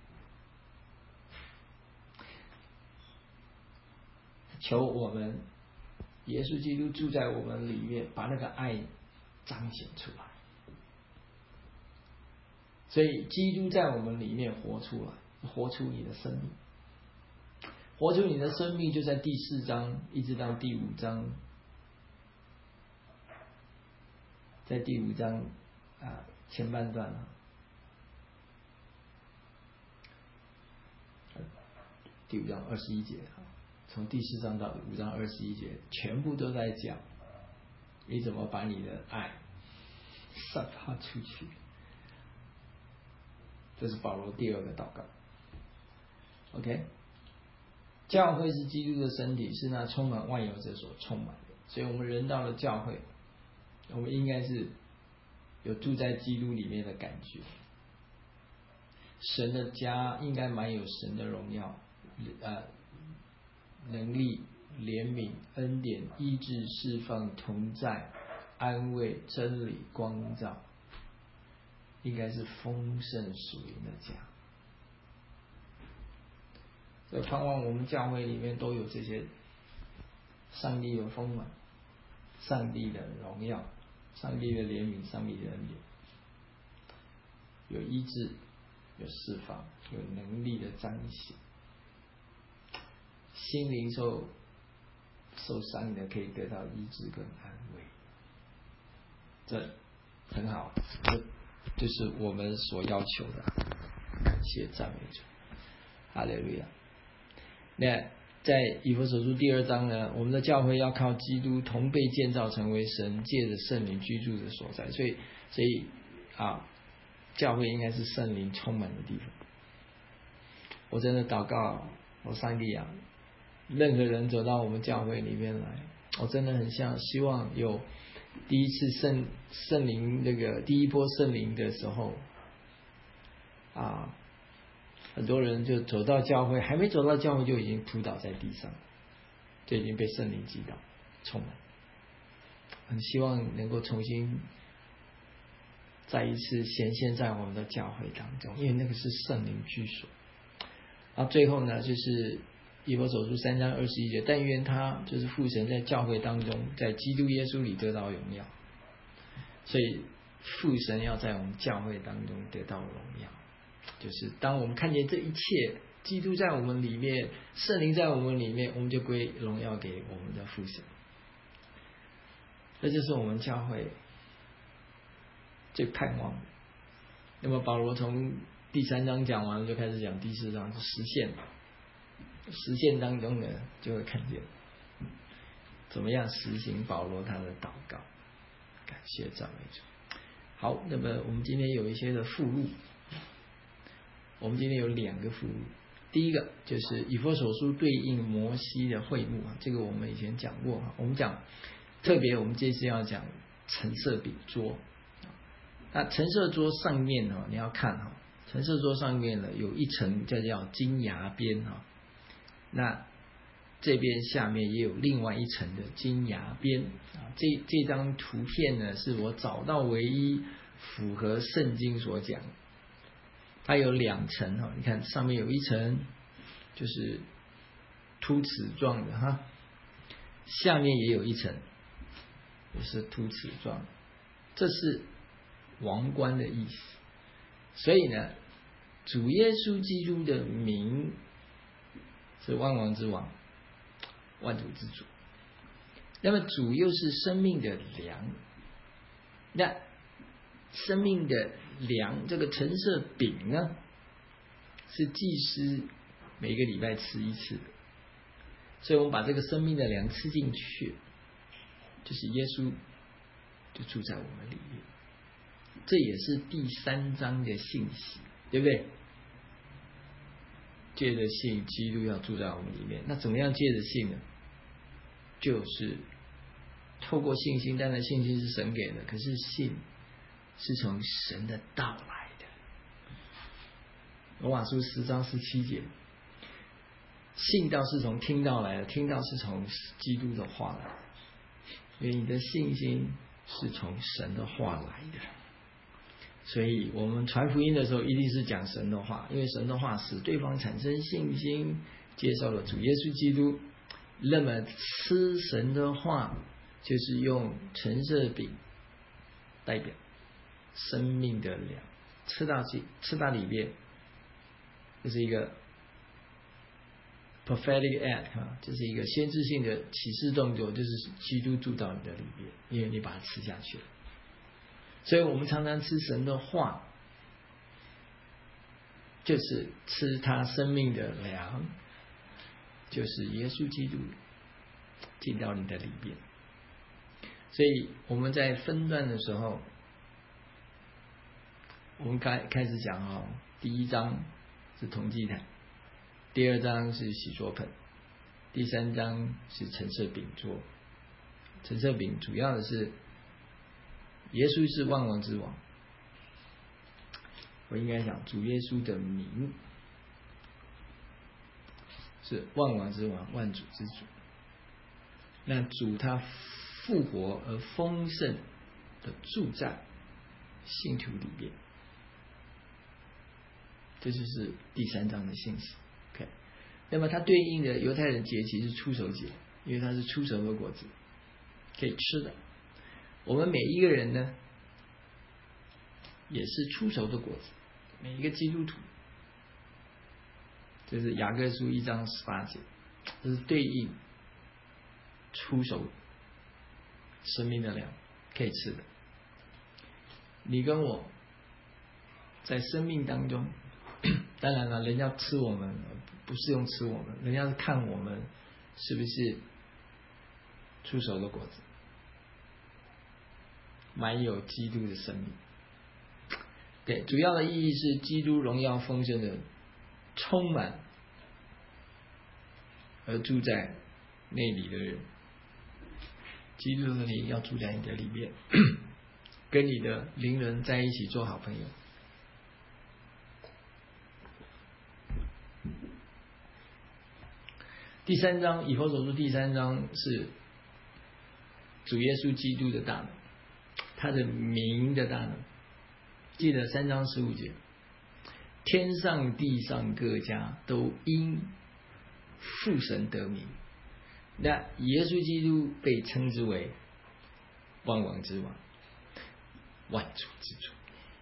求我们耶稣基督住在我们里面，把那个爱彰显出来。所以基督在我们里面活出来，活出你的生命，活出你的生命，就在第4章一直到第5章，在第5章前半段第5章21节，从第4章到5章21节，全部都在讲你怎么把你的爱散发出去。这是保罗第2个祷告。OK， 教会是基督的身体，是那充满万有者所充满的。所以我们人到了教会，我们应该是有住在基督里面的感觉。神的家应该满有神的荣耀，能力、怜悯、恩典、医治、释放、同在、安慰、真理、光照，应该是丰盛属灵的家。所以盼望我们教会里面都有这些上帝的丰满，上帝的荣耀，上帝的怜悯，上帝的恩典，有医治，有释放，有能力的彰显。心灵受伤的可以得到医治跟安慰，这很好，这就是我们所要求的。感谢赞美主，哈利路亚。那在以弗所书第2章呢，我们的教会要靠基督同被建造成为神借着圣灵居住的所在，所以教会应该是圣灵充满的地方。我真的祷告，我上帝啊，任何人走到我们教会里面来，我真的很希望有第一次圣灵那个第一波圣灵的时候很多人就走到教会，还没走到教会就已经扑倒在地上，就已经被圣灵击倒充满。很希望能够重新再一次显现在我们的教会当中，因为那个是圣灵居所。最后呢，就是以弗所书3章21节，但愿他就是父神在教会当中，在基督耶稣里得到荣耀。所以父神要在我们教会当中得到荣耀，就是当我们看见这一切，基督在我们里面，圣灵在我们里面，我们就归荣耀给我们的父神。这就是我们教会最盼望的。那么保罗从第3章讲完了，就开始讲第4章，就实现。实现当中呢，就会看见怎么样实行保罗他的祷告。感谢赞美主。好，那么我们今天有一些的附录，我们今天有2个附录。第一个就是以弗所书对应摩西的会幕，这个我们以前讲过。我们讲特别，我们这次要讲陈设饼桌。那陈设桌上面你要看陈设桌上面呢有一层叫金牙边那这边下面也有另外一层的金牙边这张图片呢是我找到唯一符合圣经所讲，它有2层你看上面有一层就是凸齿状的下面也有一层也是凸齿状，这是王冠的意思。所以呢，主耶稣基督的名是万王之王，万主之主。那么主又是生命的粮，那生命的粮这个陈设饼呢，是祭司每个礼拜吃一次的。所以我们把这个生命的粮吃进去，就是耶稣就住在我们里面。这也是第3章的信息，对不对？借着信，基督要住在我们里面。那怎么样借着信呢？就是透过信心，当然信心是神给的，可是信是从神的道来的。罗马书10章17节，信道是从听道来的，听道是从基督的话来的。所以你的信心是从神的话来的。所以我们传福音的时候一定是讲神的话，因为神的话使对方产生信心，接受了主耶稣基督。那么吃神的话就是用陈设饼代表生命的粮，吃到里面，这是一个 prophetic act 这是一个先知性的启示动作，就是基督住到你的里面，因为你把它吃下去了。所以我们常常吃神的话，就是吃他生命的粮，就是耶稣基督进到你的里面。所以我们在分段的时候，我们开始讲第1章是铜祭坛，第2章是洗濯盆，第3章是陈设饼桌。陈设饼主要的是耶稣是万王之王，我应该讲主耶稣的名是万王之王，万主之主。那主他复活而丰盛的住在信徒里面，这就是第3章的信息。OK， 那么它对应的犹太人节期是初熟节，因为它是初熟的果子，可以吃的。我们每一个人呢，也是初熟的果子，每一个基督徒，这是雅各书1章18节，这是对应初熟生命的粮，可以吃的。你跟我在生命当中，当然了，人家吃我们不是用吃我们，人家是看我们是不是初熟的果子，满有基督的生命。对，主要的意义是基督荣耀丰盛的充满而住在内里的人。基督的灵要住在你的里面，跟你的灵人在一起做好朋友。第3章以弗所书第3章是主耶稣基督的大能，他的名的大能。记得3章15节，天上地上各家都因父神得名。那耶稣基督被称之为万王之王，万主之主。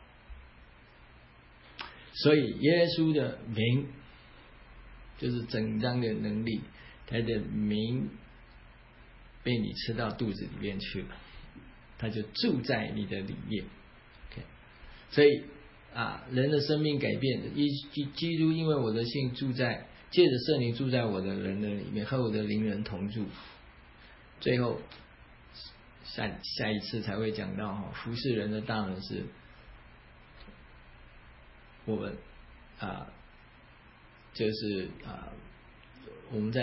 所以耶稣的名就是整章的能力，他的名被你吃到肚子里面去了，他就住在你的里面。Okay? 所以人的生命改变，基督因为我的信住在，借着圣灵住在我的人的里面，和我的灵人同住。最后下一次才会讲到服侍人的大能是我们就是我们在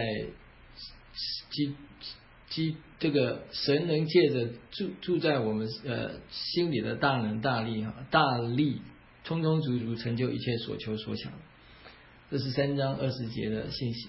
这个神能借着住在我们心里的大能大力大力充充足足成就一切所求所想。这是3章20节的信息。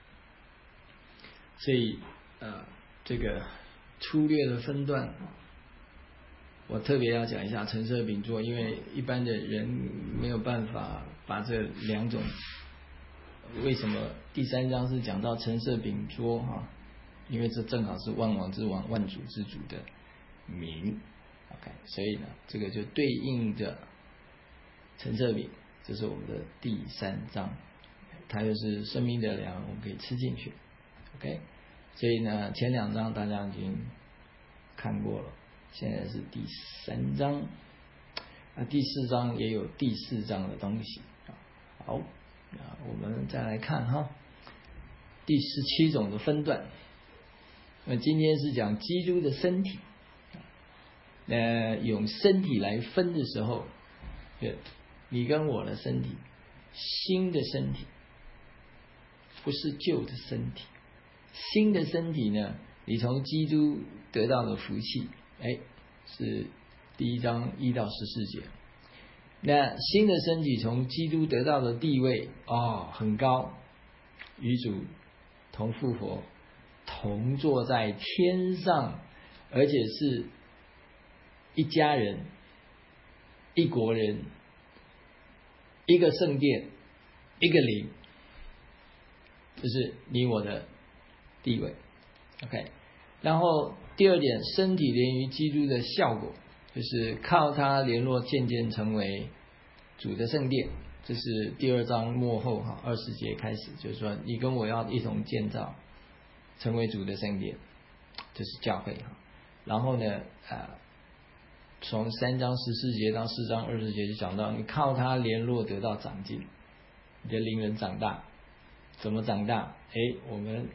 所以这个粗略的分段，我特别要讲一下陈设饼座，因为一般的人没有办法把这两种，为什么第3章是讲到陈设饼座因为这正好是万王之王万主之主的名。 OK， 所以呢这个就对应着陈设饼，这是我们的第3章，它就是生命的粮，我们可以吃进去。 OK， 所以呢前2章大家已经看过了，现在是第3章，第4章也有第4章的东西。好，我们再来看第17种的分段。今天是讲基督的身体，用身体来分的时候，你跟我的身体，新的身体，不是旧的身体。新的身体呢，你从基督得到的福气，是第1章1到14节。那新的身体从基督得到的地位很高，与主同复活，同坐在天上，而且是一家人，一国人，一个圣殿，一个灵，这是你我的地位。 OK， 然后第2点，身体连于基督的效果，就是靠它联络，渐渐成为主的圣殿。这是第2章末后20节开始，就是说你跟我要一同建造成为主的圣殿，这是教会。然后呢从3章14节到4章20节就讲到，你靠它联络得到长进，你的灵人长大。怎么长大？我们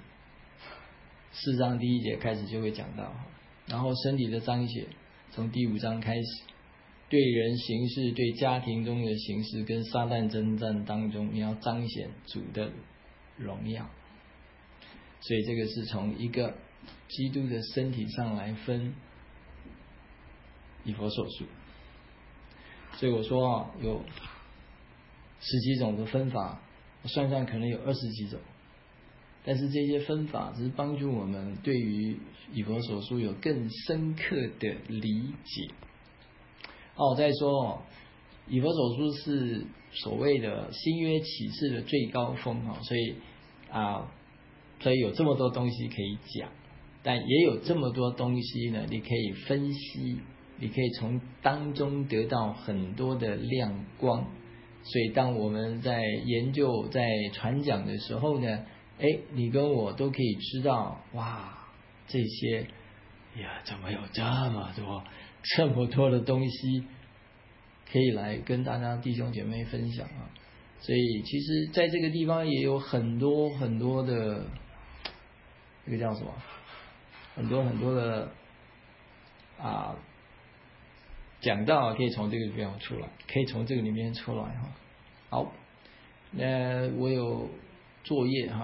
4章第1节开始就会讲到。然后身体的彰显，从第5章开始，对人行事，对家庭中的行事，跟撒旦征战当中，你要彰显主的荣耀。所以这个是从一个基督的身体上来分以弗所书。所以我说有10几种的分法，我算算可能有20几种，但是这些分法只是帮助我们对于以弗所书有更深刻的理解。我再说以弗所书是所谓的新约启示的最高峰，所以有这么多东西可以讲，但也有这么多东西呢，你可以分析，你可以从当中得到很多的亮光。所以当我们在研究在传讲的时候呢，你跟我都可以知道，哇，这些怎么有这么多的东西可以来跟大家弟兄姐妹分享所以其实在这个地方也有很多很多的这个叫什么，很多很多的讲道可以从这个地方出来，可以从这个里面出来好，那我有作业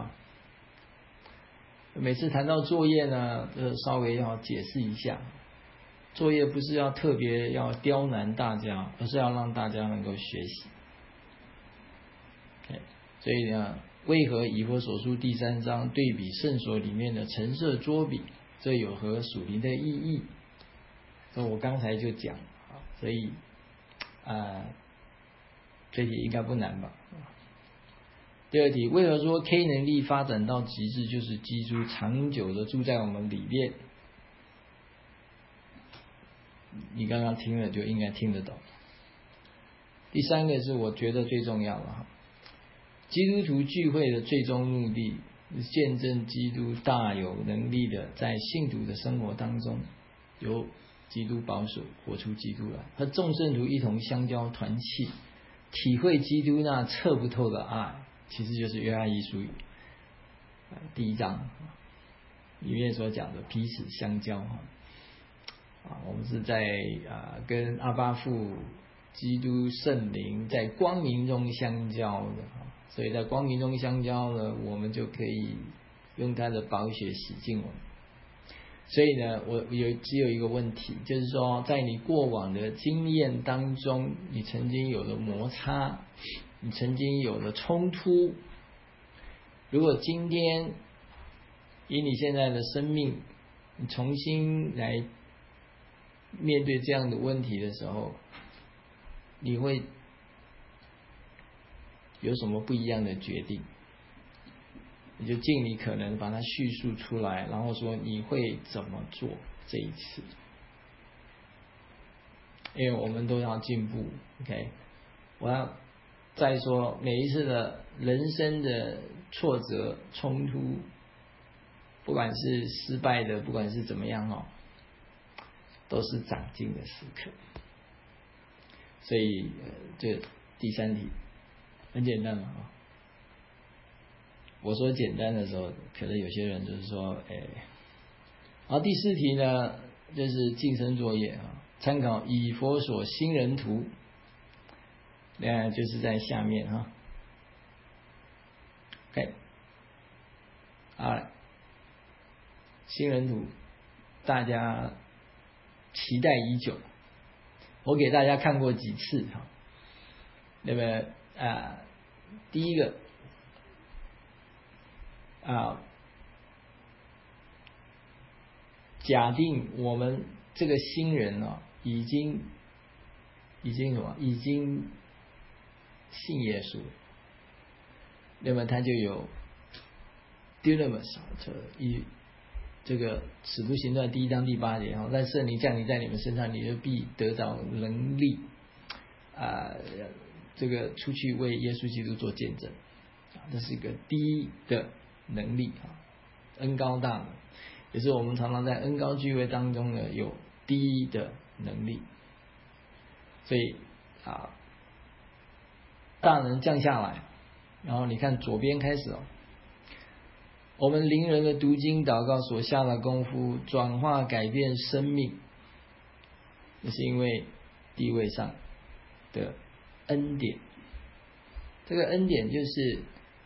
每次谈到作业呢，稍微要解释一下，作业不是要特别要刁难大家，而是要让大家能够学习。所以呢，为何以弗所书第3章对比圣所里面的陈设桌饼，这有何属灵的意义？我刚才就讲，所以这题应该不难吧？ 第二题，为何说 K 能力发展到极致，就是基督长久的住在我们里面？你刚刚听了就应该听得懂。第三个是我觉得最重要的哈，基督徒聚会的最终目的是见证基督大有能力的在信徒的生活当中由基督保守活出基督来，和众圣徒一同相交团契，体会基督那测不透的爱，其实就是约翰一书第1章里面所讲的彼此相交我们是在跟阿爸父基督圣灵在光明中相交的，所以在光明中相交呢，我们就可以用他的宝血洗净我们。所以呢，我只有一个问题，就是说在你过往的经验当中，你曾经有了摩擦，你曾经有了冲突，如果今天以你现在的生命，你重新来面对这样的问题的时候，你会有什么不一样的决定？你就尽你可能把它叙述出来，然后说你会怎么做这一次，因为我们都要进步 OK， 我要再说，每一次的人生的挫折冲突，不管是失败的，不管是怎么样都是长进的时刻。所以这第3题很简单嘛我说简单的时候，可能有些人就是说然后第4题呢，就是晋升作业参考以佛所新人图，就是在下面OK， 新人图大家期待已久，我给大家看过几次那么第一个假定我们这个新人已经什么？已经信耶稣，那么他就有 dunamis， 这个使徒行传1章第8节但圣灵降临在你们身上，你就必得到能力这个出去为耶稣基督做见证这是一个第一的能力恩高大能，也是我们常常在恩高聚会当中呢有第一的能力。所以大能降下来，然后你看左边开始我们灵人的读经祷告所下的功夫，转化改变生命，也是因为地位上的恩典。这个恩典就是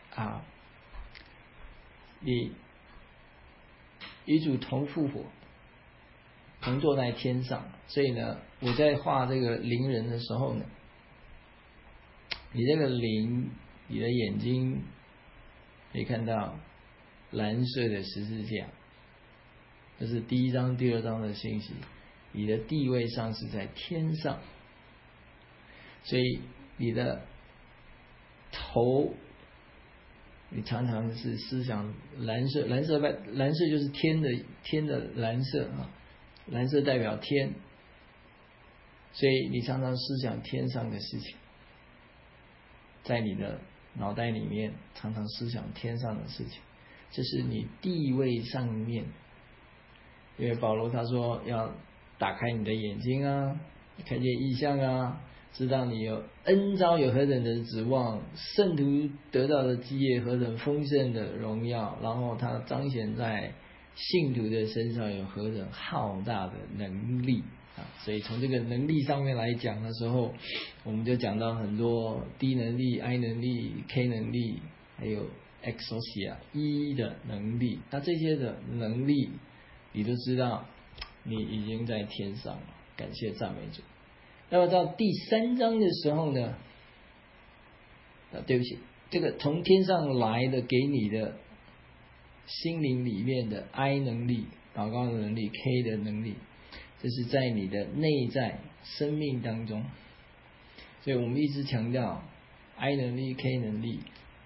你与主同复活，同坐在天上。所以呢，我在画这个灵人的时候呢，你这个灵，你的眼睛可以看到蓝色的十字架，这是第1章第2章的信息。你的地位上是在天上，所以你的头，你常常是思想蓝色，蓝色就是天的蓝色蓝色代表天，所以你常常思想天上的事情，在你的脑袋里面常常思想天上的事情，这是你地位上面。因为保罗他说要打开你的眼睛看见异象知道你有恩召有何等的指望，圣徒得到的基业何等丰盛的荣耀，然后他彰显在信徒的身上有何等浩大的能力所以从这个能力上面来讲的时候，我们就讲到很多 D 能力 I 能力 K 能力，还有 exousia E 的能力。那这些的能力你都知道你已经在天上了，感谢赞美主。那么到第3章的时候呢，对不起，这个从天上来的给你的心灵里面的 I 能力，祷告的能力 K 的能力，这是在你的内在生命当中。所以我们一直强调 I 能力 K 能力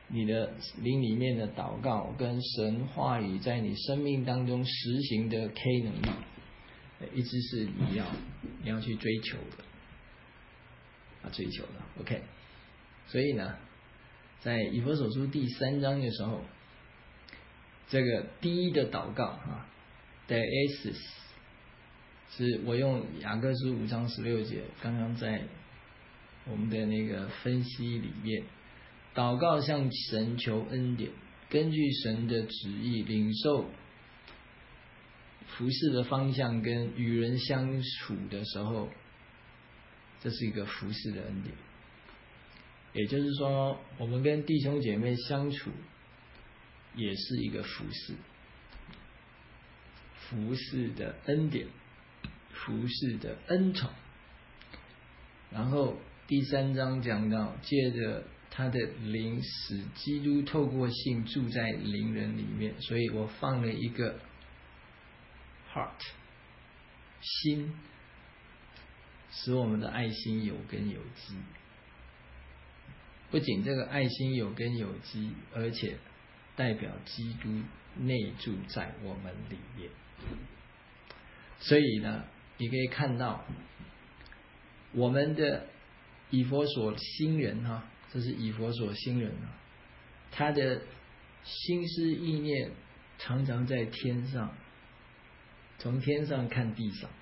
你的灵里面的祷告跟神话语在你生命当中实行的 K 能力，一直是你要去追求的，追求的 OK。 所以呢，在以弗所书第3章的时候，这个第一的祷告Deesis， 是我用雅各书5章16节，刚刚在我们的那个分析里面，祷告向神求恩典，根据神的旨意领受服事的方向跟与人相处的时候，这是一个服事的恩典。也就是说，我们跟弟兄姐妹相处也是一个服事的恩典，服事的恩宠。然后第3章讲到，借着他的灵使基督透过信住在灵人里面，所以我放了一个 heart 心，使我们的爱心有根有基。不仅这个爱心有根有基，而且代表基督内住在我们里面。所以呢，你可以看到我们的以弗所新人这是以弗所新人他的心思意念常常在天上，从天上看地上，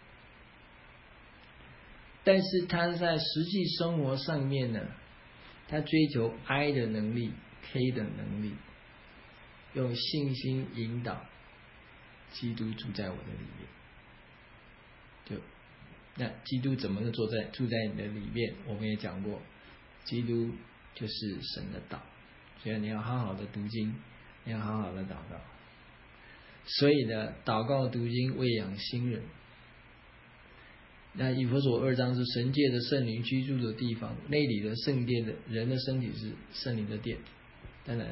但是他在实际生活上面呢，他追求 I 的能力 K 的能力，用信心引导基督住在我的里面。那基督怎么能住在你的里面？我们也讲过，基督就是神的道，所以你要好好的读经，你要好好的祷告。所以呢，祷告读经喂养新人。那以弗所2章是神界的圣灵居住的地方，内里的圣殿的人的身体是圣灵的殿。当然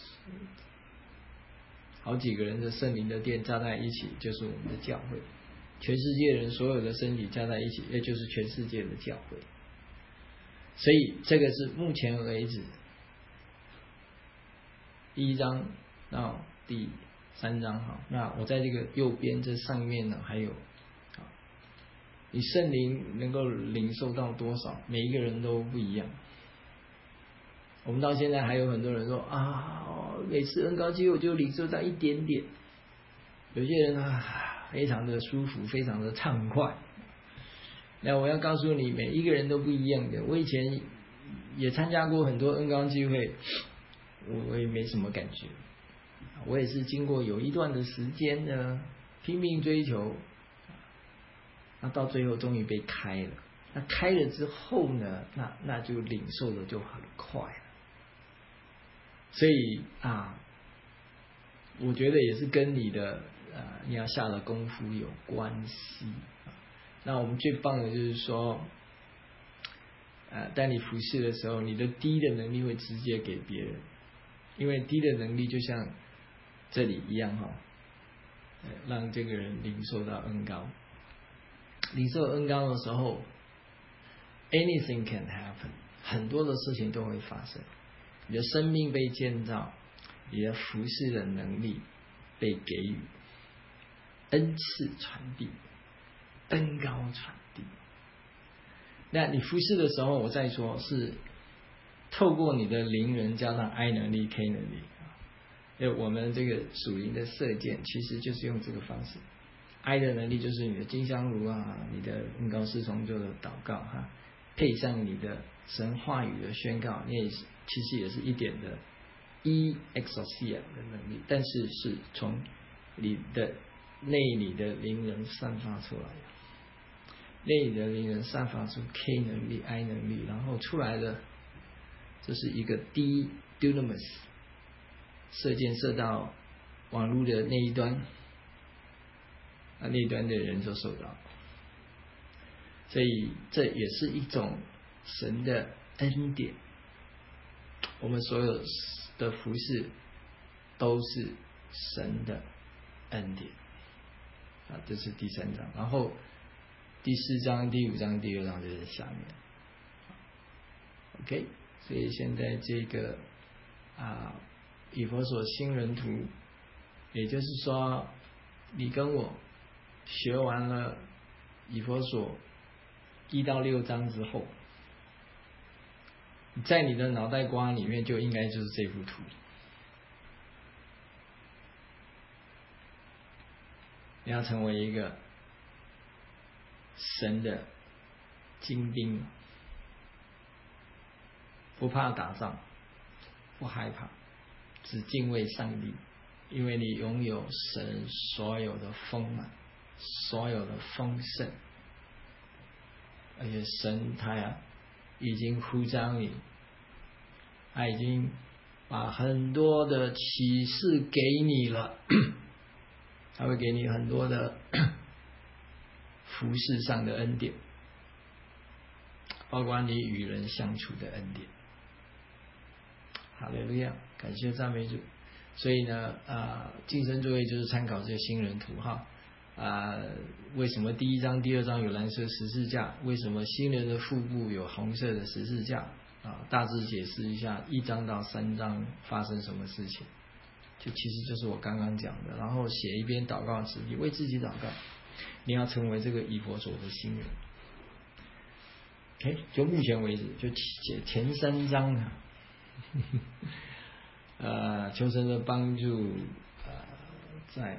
好几个人的圣灵的殿加在一起就是我们的教会，全世界人所有的身体加在一起，也就是全世界的教会。所以这个是目前为止第1章到第3章。那我在这个右边这上面呢，还有你圣灵能够领受到多少，每一个人都不一样。我们到现在还有很多人说每次恩膏基我就领受到一点点，有些人非常的舒服，非常的畅快。那我要告诉你，每一个人都不一样的。我以前也参加过很多恩膏聚会，我也没什么感觉。我也是经过有一段的时间呢，拼命追求，那到最后终于被开了。那开了之后呢，那就领受的就很快了。所以我觉得也是跟你的你要下的功夫有关系。那我们最棒的就是说，当你服侍的时候，你的低的能力会直接给别人，因为低的能力就像这里一样让这个人领受到恩膏。领受恩膏的时候 anything can happen， 很多的事情都会发生。你的生命被建造，你的服侍的能力被给予，恩赐传递，恩膏传递。那你服侍的时候，我再说是透过你的灵人加上 I 能力 K 能力。因为我们这个属灵的射箭其实就是用这个方式。I 的能力就是你的金香炉你的恩膏侍从就的祷告配上你的神话语的宣告，你也其实也是一点的 exousia 的能力，但是是从你的内里的灵人散发出来的，内里的灵人散发出 K 能力 I 能力，然后出来的这是一个 D dunamis， 射箭射到网络的那一端，那一端的人就受到。所以这也是一种神的恩典，我们所有的服事都是神的恩典这是第3章。然后第4章第5章第6章就在下面。 OK， 所以现在这个以佛所心人图，也就是说，你跟我学完了以佛所1到6章之后，在你的脑袋瓜里面就应该就是这幅图。你要成为一个神的精兵，不怕打仗，不害怕，只敬畏上帝，因为你拥有神所有的丰满，所有的丰盛，而且神他已经呼召你，他已经把很多的启示给你了，他会给你很多的服事上的恩典，包括你与人相处的恩典。哈利路亚，感谢赞美主。所以呢，晋升作业就是参考这个新人图哈。为什么第1章、第2章有蓝色十字架？为什么新人的腹部有红色的十字架？大致解释一下1章到3章发生什么事情，其实就是我刚刚讲的。然后写一篇祷告词，你为自己祷告，你要成为这个以佛所的新人。就目前为止就写前3章求神的帮助，在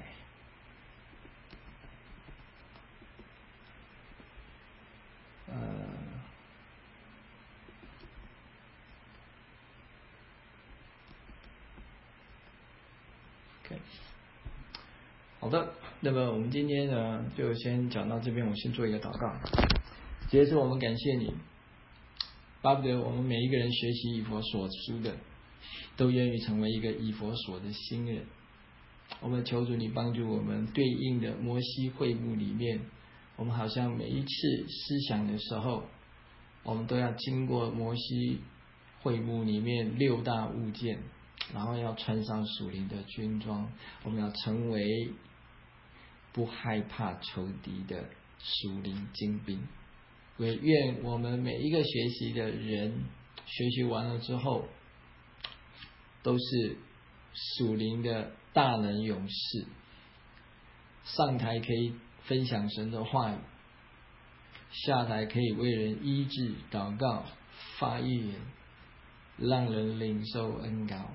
OK， 好的，那么我们今天呢就先讲到这边，我先做一个祷告。接着我们感谢你，巴不得我们每一个人学习以佛所书的，都愿意成为一个以佛所的新人。我们求主你帮助我们，对应的摩西会幕里面，我们好像每一次思想的时候，我们都要经过摩西会幕里面6大物件，然后要穿上属灵的军装，我们要成为不害怕仇敌的属灵精兵。也愿我们每一个学习的人，学习完了之后，都是属灵的大能勇士，上台可以分享神的话语，下台可以为人医治、祷告、发预言，让人领受恩膏，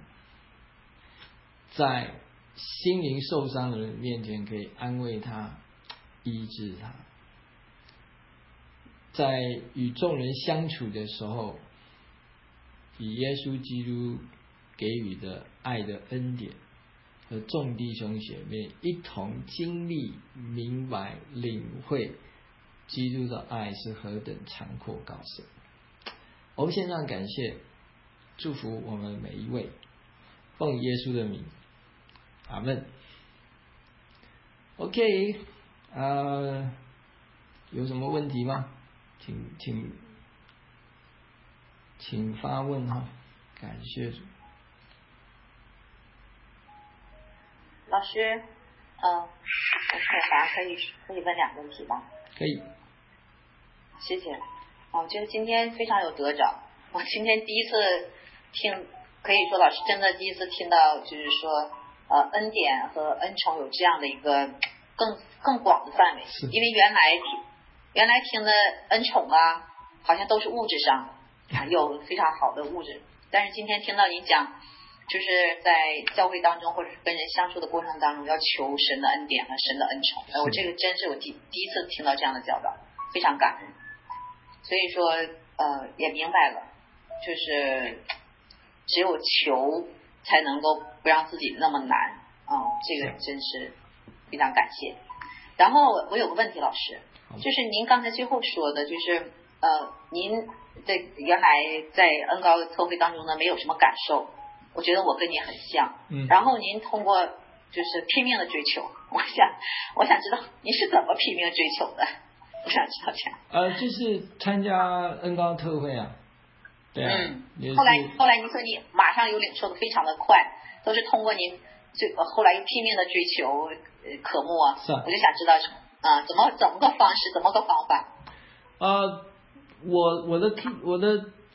在心灵受伤的人面前可以安慰他、医治他，在与众人相处的时候，以耶稣基督给予的爱的恩典，和众弟兄姐妹一同经历、明白、领会基督的爱是何等长阔高深。我们献上感谢，祝福我们每一位，奉耶稣的名，阿们。OK， 有什么问题吗？请发问哈，感谢主。 老师，我看可以问2个问题吗？ 可以。 谢谢。我觉得今天非常有得着。我今天第一次听，可以说老师真的第一次听到，就是说恩典和恩宠有这样的一个更广的范围。因为原来听的恩宠啊，好像都是物质上有非常好的物质，但是今天听到您讲，就是在教会当中或者是跟人相处的过程当中，要求神的恩典和神的恩宠。我这个真是我第一次听到这样的教导，非常感恩。所以说也明白了，就是只有求才能够不让自己那么难这个真是非常感谢。然后我有个问题，老师，就是您刚才最后说的，就是您原来在恩膏特会当中呢没有什么感受，我觉得我跟你很像。然后您通过就是拼命的追求，我想知道您是怎么拼命追求的，我想知道这样。 就是参加恩膏特会啊。对啊。 后来您说你马上有领受的非常的快，都是通过您后来又拼命的追求科目啊。 是啊。 我就想知道怎么个方式，怎么个方法。 我的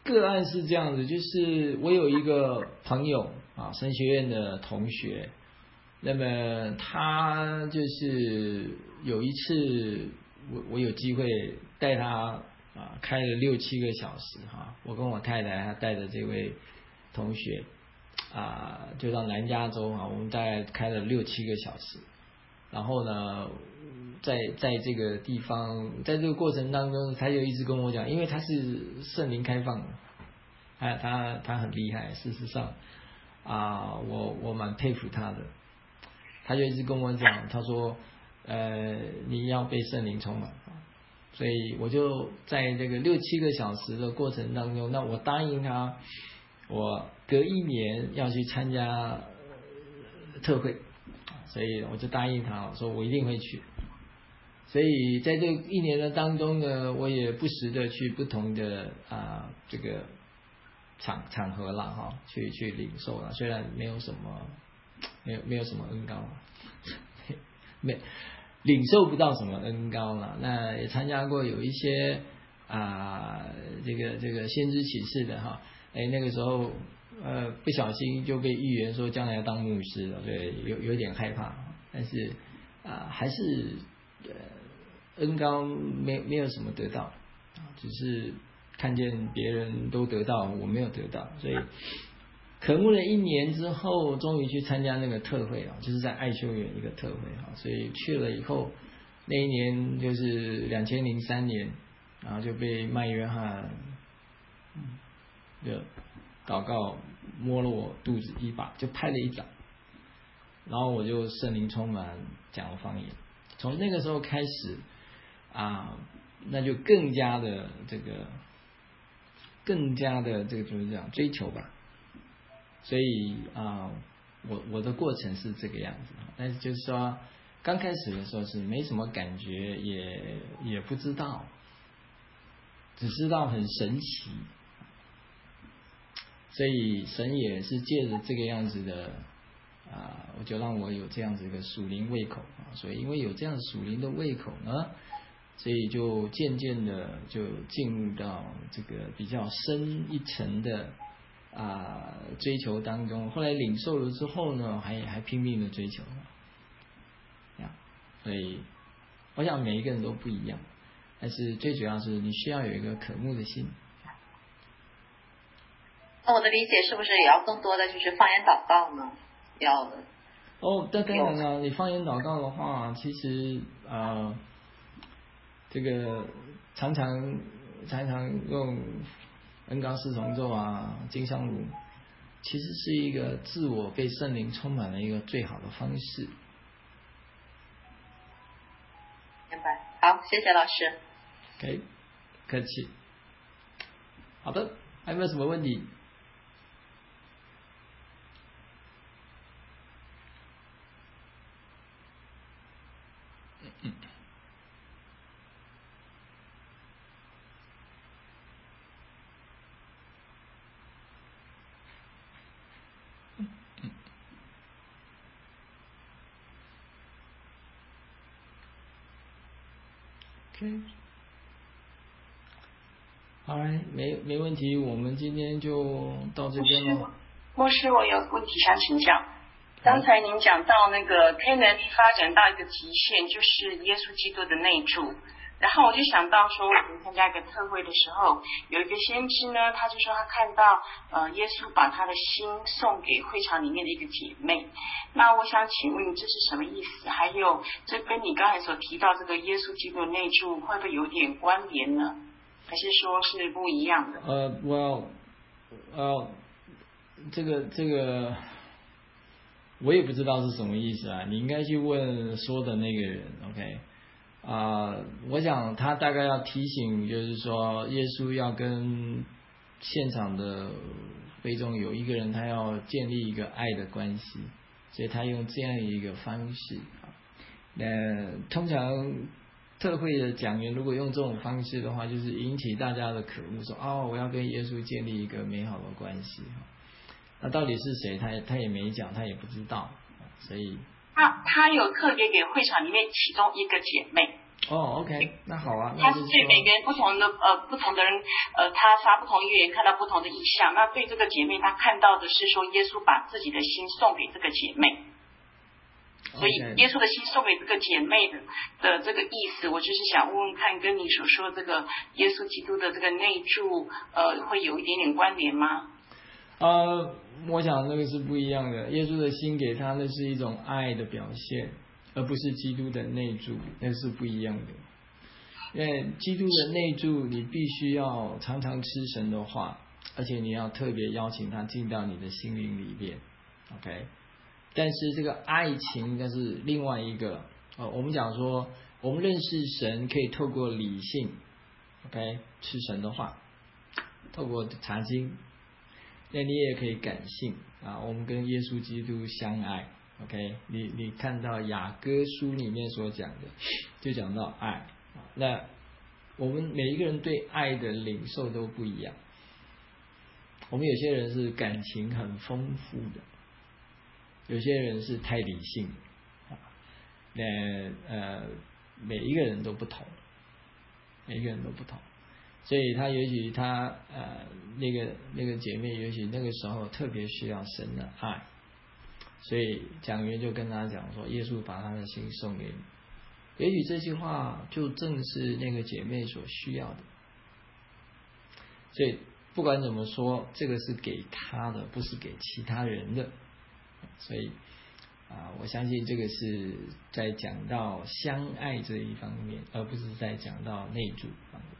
个案是这样子，就是我有一个朋友啊，神学院的同学，那么他就是有一次我有机会带他开了6-7个小时哈，我跟我太太还带着这位同学就到南加州我们大概开了6-7个小时，然后呢在这个地方，在这个过程当中，他就一直跟我讲，因为他是圣灵开放的，他很厉害，事实上我蛮佩服他的，他就一直跟我讲，他说你要被圣灵充满，所以我就在这个6-7个小时的过程当中，那我答应他，我隔1年要去参加特会，所以我就答应他，我说我一定会去。所以在这1年的当中呢，我也不时的去不同的这个场合啦去领受啦，虽然没有什么恩膏，领受不到什么恩膏啦，那也参加过有一些这个先知启示的那个时候不小心就被预言说将来要当牧师了，所以有点害怕，但是还是恩膏没有什么得到，只是看见别人都得到，我没有得到，所以渴慕了1年之后，终于去参加那个特会就是在爱修园一个特会所以去了以后，那一年就是2003年，然后就被麦约翰就祷告摸了我肚子一把，就拍了一掌，然后我就圣灵充满，讲了方言。从那个时候开始那就更加的这个怎么讲追求吧。所以我的过程是这个样子，但是就是说刚开始的时候是没什么感觉，也不知道，只知道很神奇，所以神也是借着这个样子的我就让我有这样子一个属灵胃口所以因为有这样属灵的胃口呢，所以就渐渐的就进入到这个比较深一层的追求当中，后来领受了之后呢，还拼命的追求所以我想每一个人都不一样，但是最主要是你需要有一个渴慕的心。 那我的理解是不是也要更多的就是方言祷告呢？ 当然了，你方言祷告的话，其实这个常常用恩膏四重奏经上乳，其实是一个自我被圣灵充满的一个最好的方式。 明白，好，谢谢老师。 OK， 客气。好的，还有没有什么问题？好，没问题，我们今天就到这边了。 牧师，我有问题想请教。刚才您讲到那个 KNT 发展到一个极限，就是耶稣基督的内住。然后我就想到说，我们参加一个特会的时候，有一个先知呢，他就说他看到耶稣把他的心送给会场里面的一个姐妹。那我想请问这是什么意思？还有这跟你刚才所提到这个耶稣基督的内住会不会有点关联呢？还是说是不一样的？ 这个我也不知道是什么意思你应该去问说的那个人 OK。我想他大概要提醒，就是说耶稣要跟现场的会众有一个人，他要建立一个爱的关系，所以他用这样一个方式。通常特会的讲员如果用这种方式的话，就是引起大家的渴慕，说我要跟耶稣建立一个美好的关系。那到底是谁，他也没讲，他也不知道，所以他有特别给会场里面其中一个姐妹。 哦 ，OK， 那好啊。 他是对每个人不同的人他发不同预言看到不同的意象。那对这个姐妹，她看到的是说耶稣把自己的心送给这个姐妹。所以耶稣的心送给这个姐妹的这个意思，我就是想问问看，跟你所说这个耶稣基督的这个内住，会有一点点关联吗？ 我想那个是不一样的。耶稣的心给他，那是一种爱的表现，而不是基督的内住，那是不一样的。因为基督的内住，你必须要常常吃神的话，而且你要特别邀请他进到你的心灵里面 ，OK。但是这个爱情那是另外一个。我们讲说，我们认识神可以透过理性 ，OK， 吃神的话，透过查经。那你也可以感性啊，我们跟耶稣基督相爱 ，OK， 你看到雅歌书里面所讲的，就讲到爱。那我们每一个人对爱的领受都不一样。我们有些人是感情很丰富的，有些人是太理性的。那每一个人都不同，每一个人都不同。所以他也许他那个姐妹也许那个时候特别需要神的爱，所以讲员就跟他讲说，耶稣把他的心送给你。也许这句话就正是那个姐妹所需要的。所以不管怎么说，这个是给他的，不是给其他人的。所以我相信这个是在讲到相爱这一方面，而不是在讲到内住方面。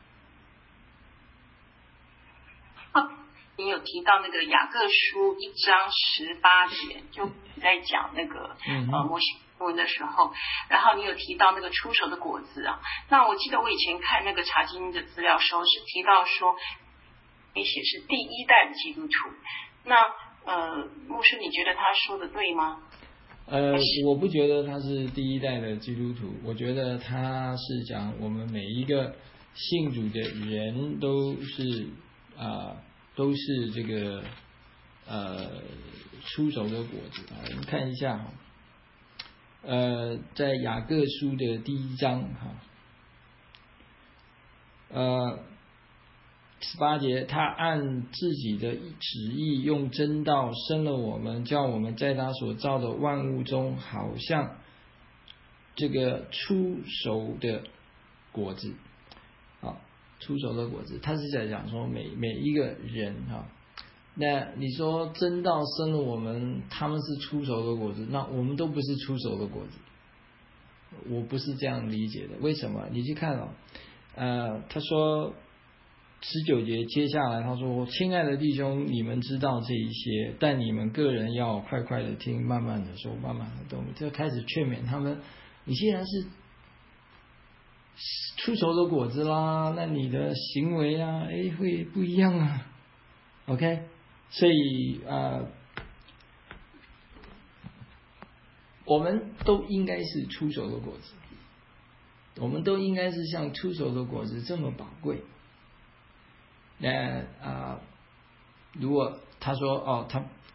你有提到那个雅各书1章18节，就在讲那个摩西五文的时候，然后你有提到那个出熟的果子啊。那我记得我以前看那个查经的资料时候是提到说，写是第一代的基督徒。那牧师，你觉得他说的对吗？ 我不觉得他是第一代的基督徒，我觉得他是讲我们每一个信主的人都是这个出熟的果子啊。我们看一下在雅各书的第1章18节，他按自己的旨意用真道生了我们，叫我们在他所造的万物中，好像这个出熟的果子。出熟的果子，他是在讲说每一个人那你说真道生了我们，他们是出熟的果子，那我们都不是出熟的果子。我不是这样理解的。为什么？你去看他说19节接下来他说，亲爱的弟兄，你们知道这一些，但你们个人要快快的听，慢慢的说，慢慢的动。就开始劝勉他们，你既然是出熟的果子啦，那你的行为会不一样啊。 OK， 所以我们都应该是出熟的果子，我们都应该是像出熟的果子这么宝贵。那如果他说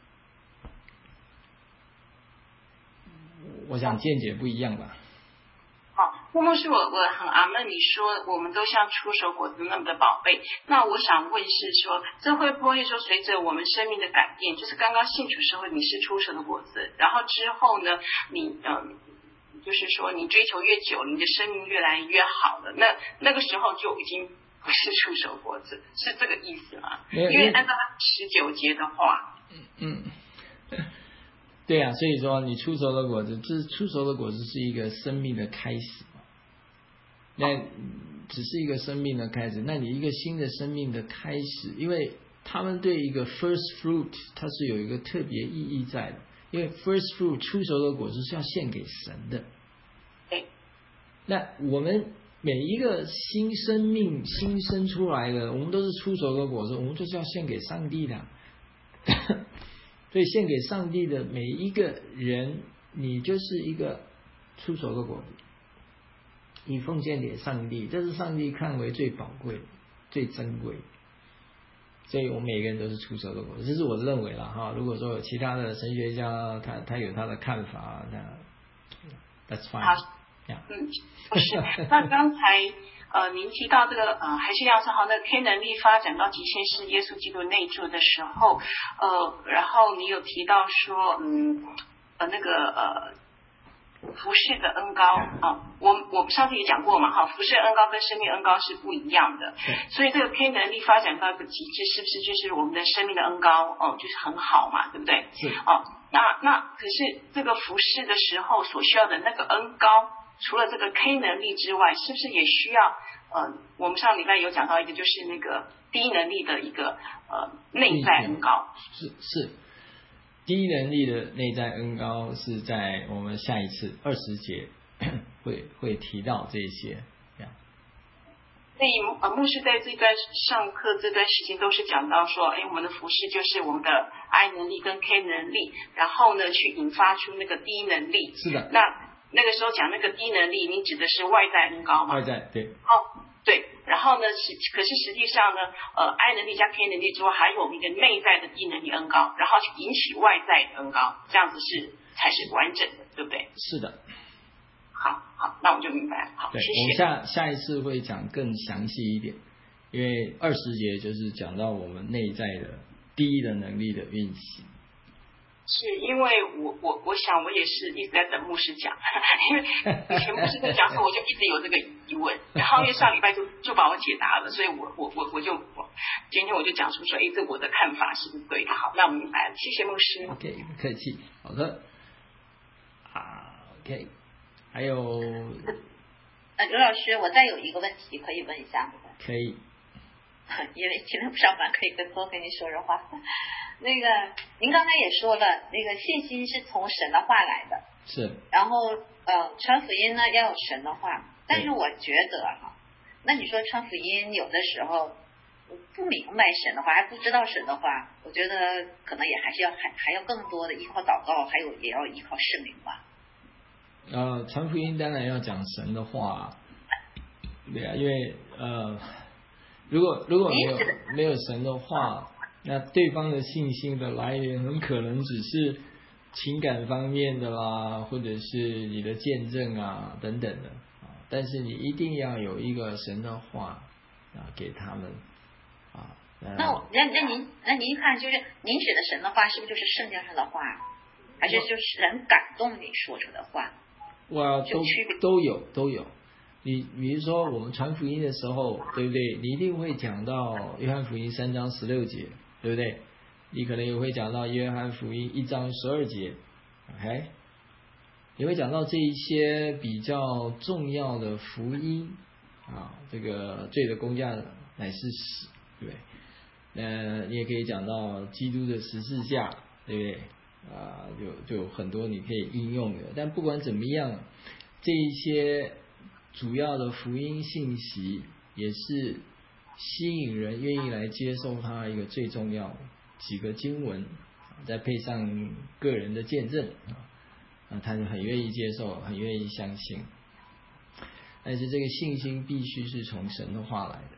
我想见解不一样吧。 牧师，我很阿们，你说我们都像出熟果子那么的宝贝，那我想问是说，这会不会说随着我们生命的改变，就是刚刚信主时候你是出熟的果子，然后之后呢，你就是说你追求越久，你的生命越来越好了，那个时候就已经不是出熟果子，是这个意思吗？因为按照19节的话， 对啊，所以说你出熟的果子，这出熟的果子是一个生命的开始嘛。那只是一个生命的开始，那你一个新的生命的开始，因为他们对一个 first fruit 它是有一个特别意义在的，因为 first fruit 出熟的果子是要献给神的。那我们每一个新生命新生出来的，我们都是出熟的果子，我们就是要献给上帝的。所以献给上帝的每一个人，你就是一个出熟的果子，你奉献给上帝，这是上帝看为最宝贵最珍贵。所以我们每个人都是出熟的果子，这是我认为啦如果说有其他的神学家他有他的看法，那 that's fine。 不是。那刚才您提到这个还是要说好，那 K 能力发展到极限是耶稣基督内住的时候，然后你有提到说那个服侍的恩膏我上次也讲过嘛服侍恩膏跟生命恩膏是不一样的，所以这个 K 能力发展到一个极致，是不是就是我们的生命的恩膏就是很好嘛，对不对？ 是那可是这个服侍的时候所需要的那个恩膏，除了这个 K 能力之外，是不是也需要我们上礼拜有讲到一个就是那个低能力的一个内在恩膏？ 是低能力的内在恩膏是在我们下一次20节会提到这些。 所以牧师在这段上课这段时间都是讲到说，我们的服侍就是我们的 I 能力跟 K 能力，然后呢去引发出那个低能力。 是的。 那个时候讲那个低能力，你指的是外在恩膏吗？ 外在，对。 对。然后呢，可是实际上呢，I 能力加 K 能力之外，还有一个内在的低能力恩膏，然后去引起外在的恩膏，这样子才是完整的，对不对？ 是的。 好，那我就明白了。好，谢谢。 我们下一次会讲更详细一点，因为20节就是讲到我们内在的低的能力的运行。 是因为我想我也是一直在等牧师讲，因为以前牧师在讲的时候，我就一直有这个疑问，然后因为上礼拜就把我解答了，所以我就今天我就讲出说，这我的看法是不是对的？好，那我明白了，谢谢牧师。 OK， 不客气。好的。OK， 还有刘老师，我再有一个问题可以问一下吗？ 可以。 因为今天不上班，可以多跟您说说话。那个，您刚才也说了，那个信心是从神的话来的， 是。 然后传福音呢要有神的话，但是我觉得那你说传福音有的时候不明白神的话，还不知道神的话，我觉得可能也还是还要更多的依靠祷告，还有也要依靠圣灵吧。 传福音当然要讲神的话，对啊，因为如果没有神的话，那对方的信心的来源很可能只是情感方面的啦，或者是你的见证啊等等的但是你一定要有一个神的话给他们那您看，就是您指的神的话，是不是就是圣经上的话，还是就是人感动你说出的话？ 都有。你比如说我们传福音的时候，对不对？你一定会讲到约翰福音3章16节，对不对？你可能也会讲到约翰福音1章12节 ，OK？ 你会讲到这一些比较重要的福音这个罪的工价乃是死，对不对？你也可以讲到基督的十字架，对不对？就有很多你可以应用的。但不管怎么样，这一些主要的福音信息也是吸引人愿意来接受它一个最重要几个经文，再配上个人的见证他就很愿意接受，很愿意相信。但是这个信心必须是从神的话来的。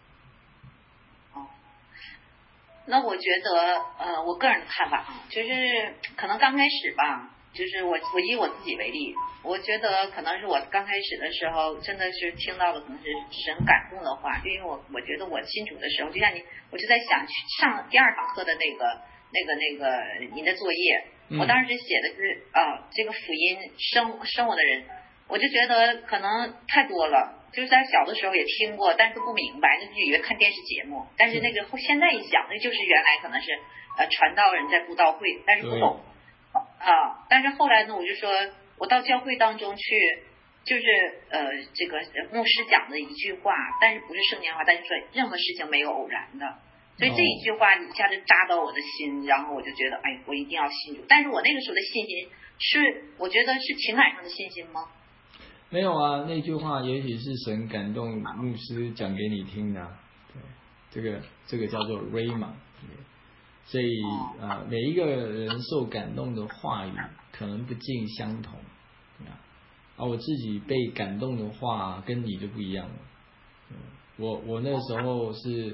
那我觉得我个人的看法就是可能刚开始吧，就是我以我自己为例，我觉得可能是我刚开始的时候真的是听到了可能是神感动的话，因为我觉得我信主的时候，就像我就在想上第2堂课的那个您的作业，我当时写的是这个福音生我的人，我就觉得可能太多了。就是在小的时候也听过，但是不明白，就以为看电视节目。但是那个现在一想，那就是原来可能是传道人在布道会，但是不懂但是后来呢，我就说我到教会当中去，就是这个牧师讲的一句话，但是不是圣经话，但是说任何事情没有偶然的，所以这一句话一下子扎到我的心，然后我就觉得我一定要信主。但是我那个时候的信心是，我觉得是情感上的信心吗？ 没有啊，那句话也许是神感动牧师讲给你听的对，这个叫做 Rhema， 所以每一个人受感动的话语可能不尽相同我自己被感动的话跟你就不一样了。我那时候是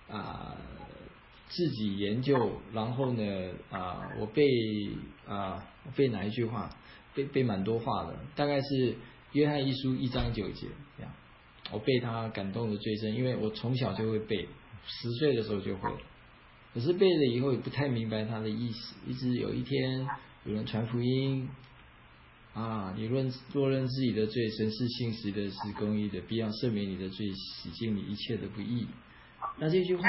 自己研究，然后呢我被哪一句话被蛮多话的，大概是约翰一书1章9节这样，我被他感动的最深，因为我从小就会背，10岁的时候就会，可是背了以后也不太明白他的意思，一直有一天有人传福音啊，你若认自己的罪，神是信实的，是公义的，必要赦免你的罪，洗净你一切的不义。那这句话，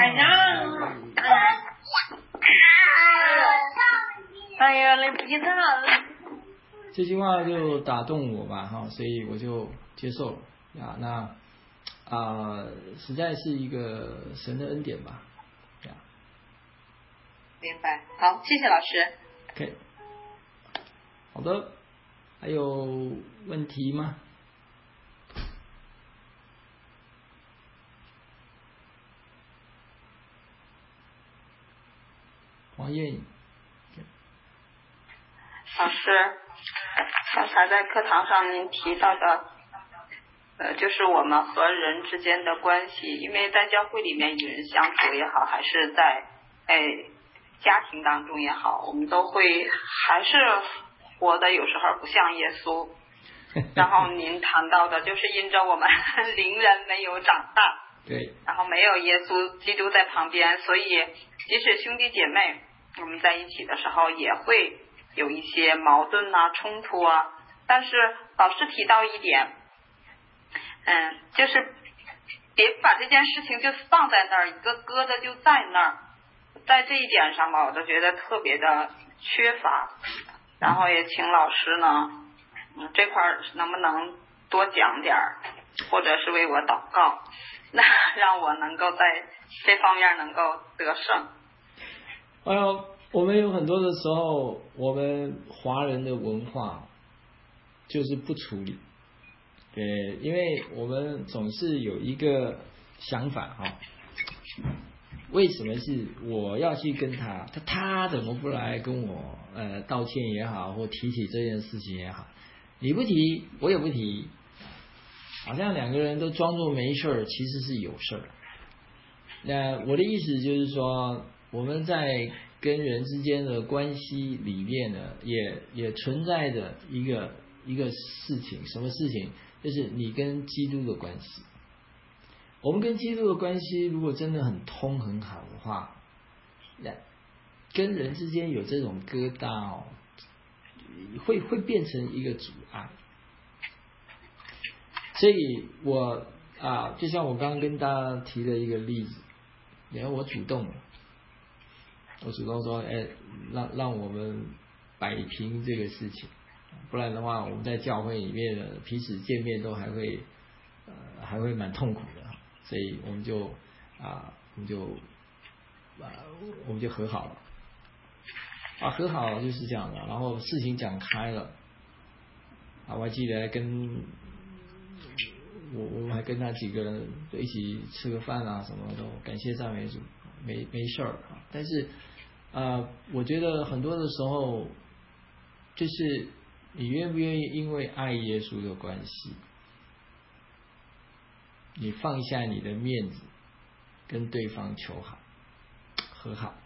哎呀，来不及了。 这句话就打动我吧，哈，所以我就接受了呀。那实在是一个神的恩典吧，呀。 明白，好，谢谢老师。 OK， 好的，还有问题吗？黄燕， 老师，刚才在课堂上您提到的，就是我们和人之间的关系，因为在教会里面与人相处也好，还是在家庭当中也好，我们都会还是活得有时候不像耶稣。然后您谈到的就是因着我们灵人没有长大， 对， 然后没有耶稣基督在旁边，所以即使兄弟姐妹我们在一起的时候也会有一些矛盾啊、冲突啊。但是老师提到一点，就是别把这件事情就放在那儿，一个疙瘩就在那儿。在这一点上吧，我都觉得特别的缺乏。然后也请老师呢，这块能不能多讲点儿，或者是为我祷告，那让我能够在这方面能够得胜。 我们有很多的时候，我们华人的文化就是不处理，因为我们总是有一个想法哈，为什么是我要去跟他怎么不来跟我道歉也好，或提起这件事情也好，你不提我也不提，好像两个人都装作没事儿，其实是有事儿。那我的意思就是说，我们在跟人之间的关系里面呢，也存在着一个事情，什么事情？就是你跟基督的关系。我们跟基督的关系如果真的很通很好的话，那跟人之间有这种疙瘩会变成一个阻碍。所以我就像我刚刚跟大家提的一个例子，然后我主动说，让我们摆平这个事情，不然的话，我们在教会里面的彼此见面都还会蛮痛苦的，所以我们就和好了，和好就是这样的，然后事情讲开了，我还记得我们还跟他几个人一起吃个饭啊，什么的，感谢赞美主，没事儿。但是我觉得很多的时候，就是你愿不愿意因为爱耶稣的关系，你放下你的面子，跟对方求好和好。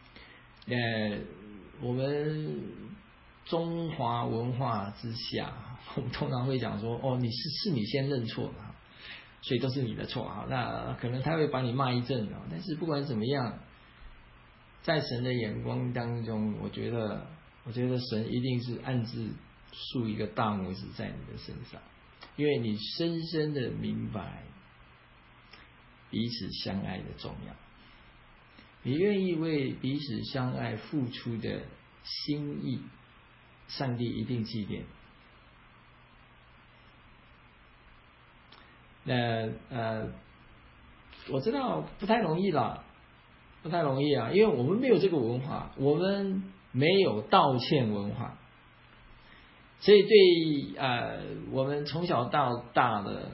我们中华文化之下，我们通常会讲说，是你先认错的，所以都是你的错啊。那可能他会把你骂一阵，但是不管怎么样，在神的眼光当中，我觉得神一定是暗自竖一个大拇指在你的身上，因为你深深的明白彼此相爱的重要，你愿意为彼此相爱付出的心意，上帝一定纪念。我知道不太容易啊，因为我们没有这个文化，我们没有道歉文化，所以对我们从小到大的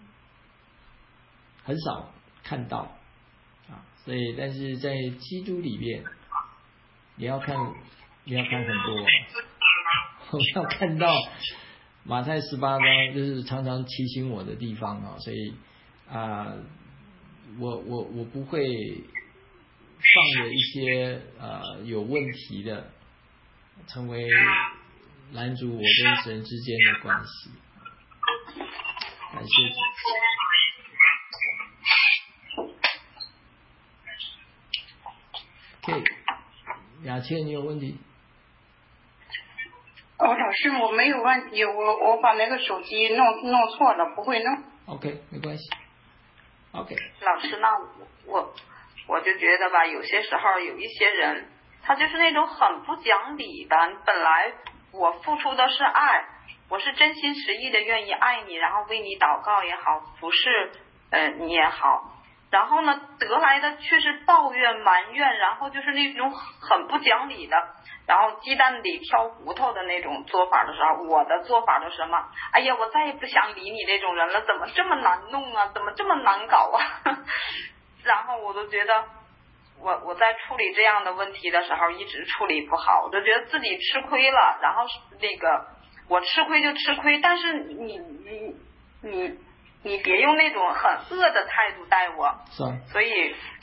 很少看到所以但是在基督里面，你要看很多，我们要看到马太18章，就是常常提醒我的地方所以我不会放着一些有问题的，成为拦阻我跟神之间的关系。 感谢。OK， 雅倩，你有问题？ 老师，我没有问题，我把那个手机弄错了，不会弄。 OK， 没关系。OK。 老师，那我就觉得吧，有些时候有一些人，他就是那种很不讲理的。本来我付出的是爱，我是真心实意的愿意爱你，然后为你祷告也好，服侍你也好。然后呢，得来的却是抱怨埋怨，然后就是那种很不讲理的，然后鸡蛋里挑骨头的那种做法的时候，我的做法是什么？哎呀，我再也不想理你这种人了，怎么这么难弄啊？怎么这么难搞啊？然后我都觉得我在处理这样的问题的时候一直处理不好，我就觉得自己吃亏了。然后那个我吃亏就吃亏，但是你别用那种很恶的态度待我。 是啊。 所以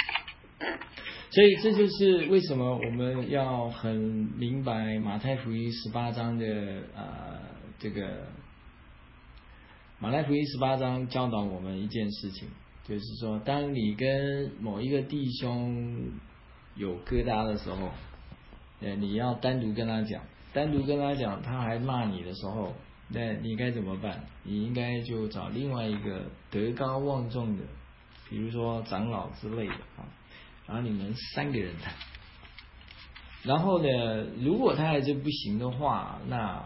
这就是为什么我们要很明白马太福音18章的这个马太福音18章教导我们一件事情，就是说，当你跟某一个弟兄有疙瘩的时候，你要单独跟他讲，他还骂你的时候，那你该怎么办？你应该就找另外一个德高望重的，比如说长老之类的啊，然后你们3个人谈。然后呢，如果他还是不行的话，那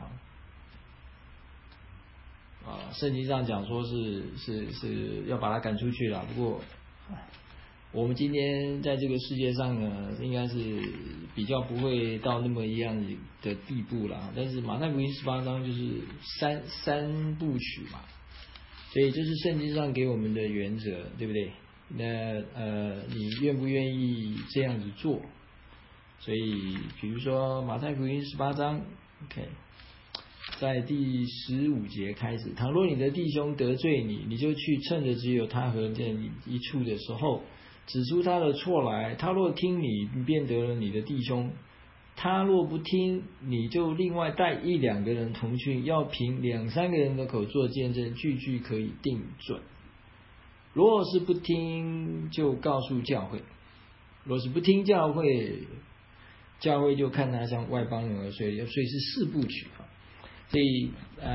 圣经上讲说是要把他赶出去了。不过我们今天在这个世界上呢，应该是比较不会到那么一样的地步了。但是马太福音18章就是三部曲嘛，所以这是圣经上给我们的原则，对不对？那你愿不愿意这样子做？所以比如说马太福音18章 OK， 在第15节开始，倘若你的弟兄得罪你，你就去趁着只有他和你一处的时候，指出他的错来。他若听你，你便得了你的弟兄；他若不听，你就另外带1、2个人同去，要凭2、3个人的口做见证，句句可以定准。若是不听，就告诉教会；若是不听教会就看他像外邦人而税，所以是4部曲啊。所以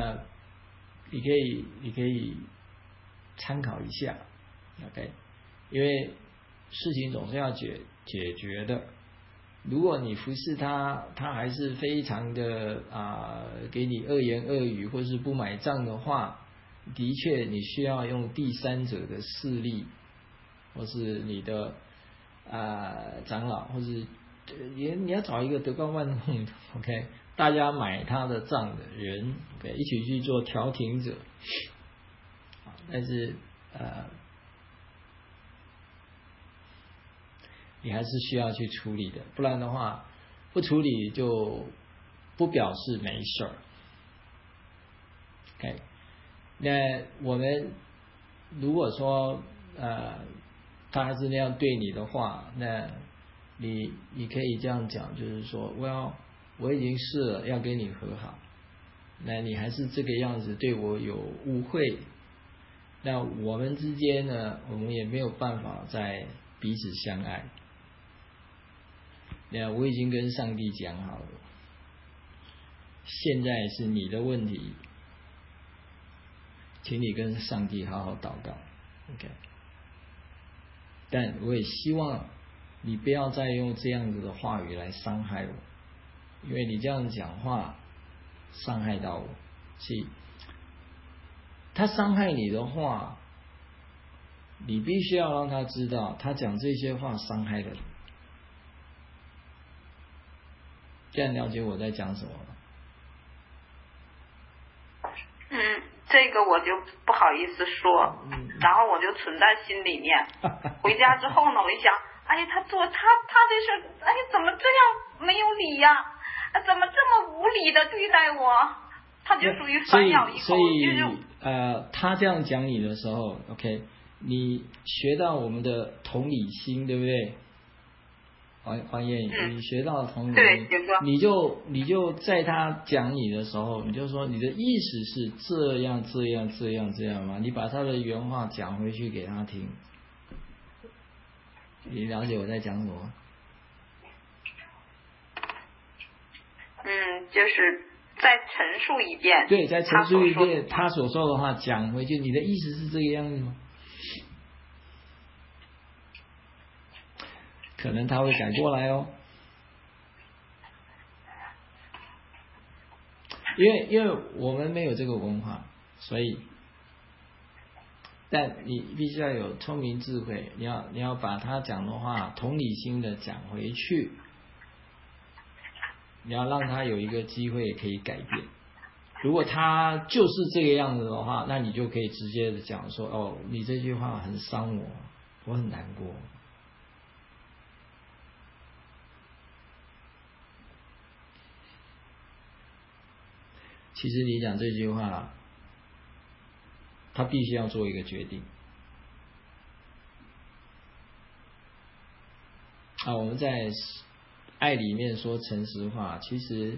你可以参考一下 ，OK， 因为事情总是要解决的。如果你服侍他还是非常的给你恶言恶语或是不买账的话，的确你需要用第三者的势力，或是你的长老，或是你要找一个德高望重的 OK， 大家买他的账的人 OK， 一起去做调停者。但是你还是需要去处理的，不然的话不处理就不表示没事儿。OK， 那我们如果说他还是那样对你的话，那你可以这样讲，就是说我已经试了要跟你和好，那你还是这个样子对我有误会，那我们之间呢，我们也没有办法再彼此相爱。那我已经跟上帝讲好了，现在是你的问题，请你跟上帝好好祷告 OK， 但我也希望你不要再用这样子的话语来伤害我，因为你这样讲话伤害到我，所以他伤害你的话，你必须要让他知道他讲这些话伤害了你。这样了解我在讲什么吗？ 这个我就不好意思说，然后我就存在心里面。回家之后呢，我一想，哎，他这事，哎，怎么这样没有理呀？怎么这么无理的对待我？他就属于反咬一口。 所以他这样讲你的时候 ，OK， 你学到我们的同理心，对不对？ 黄燕，你学到同理对， 心， 学过。 你就在他讲你的时候，你就说你的意思是这样吗？你把他的原话讲回去给他听。你了解我在讲什么？ 就是再陈述一遍。 对，再陈述一遍他所说的话讲回去。你的意思是这个样子吗？可能他会改过来哦。因为我们没有这个文化，所以，但你必须要有聪明智慧，你要把他讲的话同理心的讲回去，你要让他有一个机会可以改变。如果他就是这个样子的话，那你就可以直接的讲说，哦，你这句话很伤我，我很难过。其实你讲这句话，他必须要做一个决定。我们在爱里面说诚实话，其实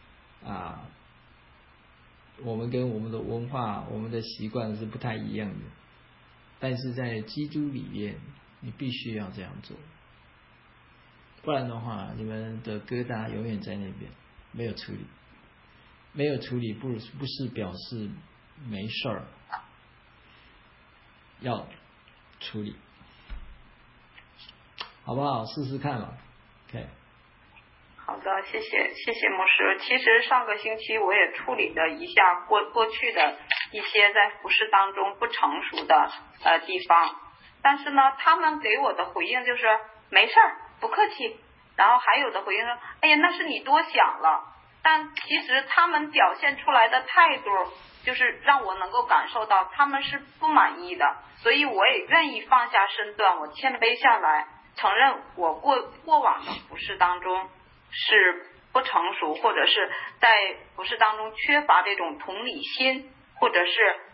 我们跟我们的文化、我们的习惯是不太一样的。但是在基督里面，你必须要这样做，不然的话，你们的疙瘩永远在那边，没有处理。没有处理不是表示没事儿，要处理，好不好？试试看嘛。OK。 好的，谢谢牧师。其实上个星期我也处理了一下过去的一些在服事当中不成熟的地方，但是呢，他们给我的回应就是没事儿，不客气。然后还有的回应说，哎呀，那是你多想了。但其实他们表现出来的态度，就是让我能够感受到他们是不满意的，所以我也愿意放下身段，我谦卑下来，承认我过往的服事当中是不成熟，或者是在服事当中缺乏这种同理心，或者是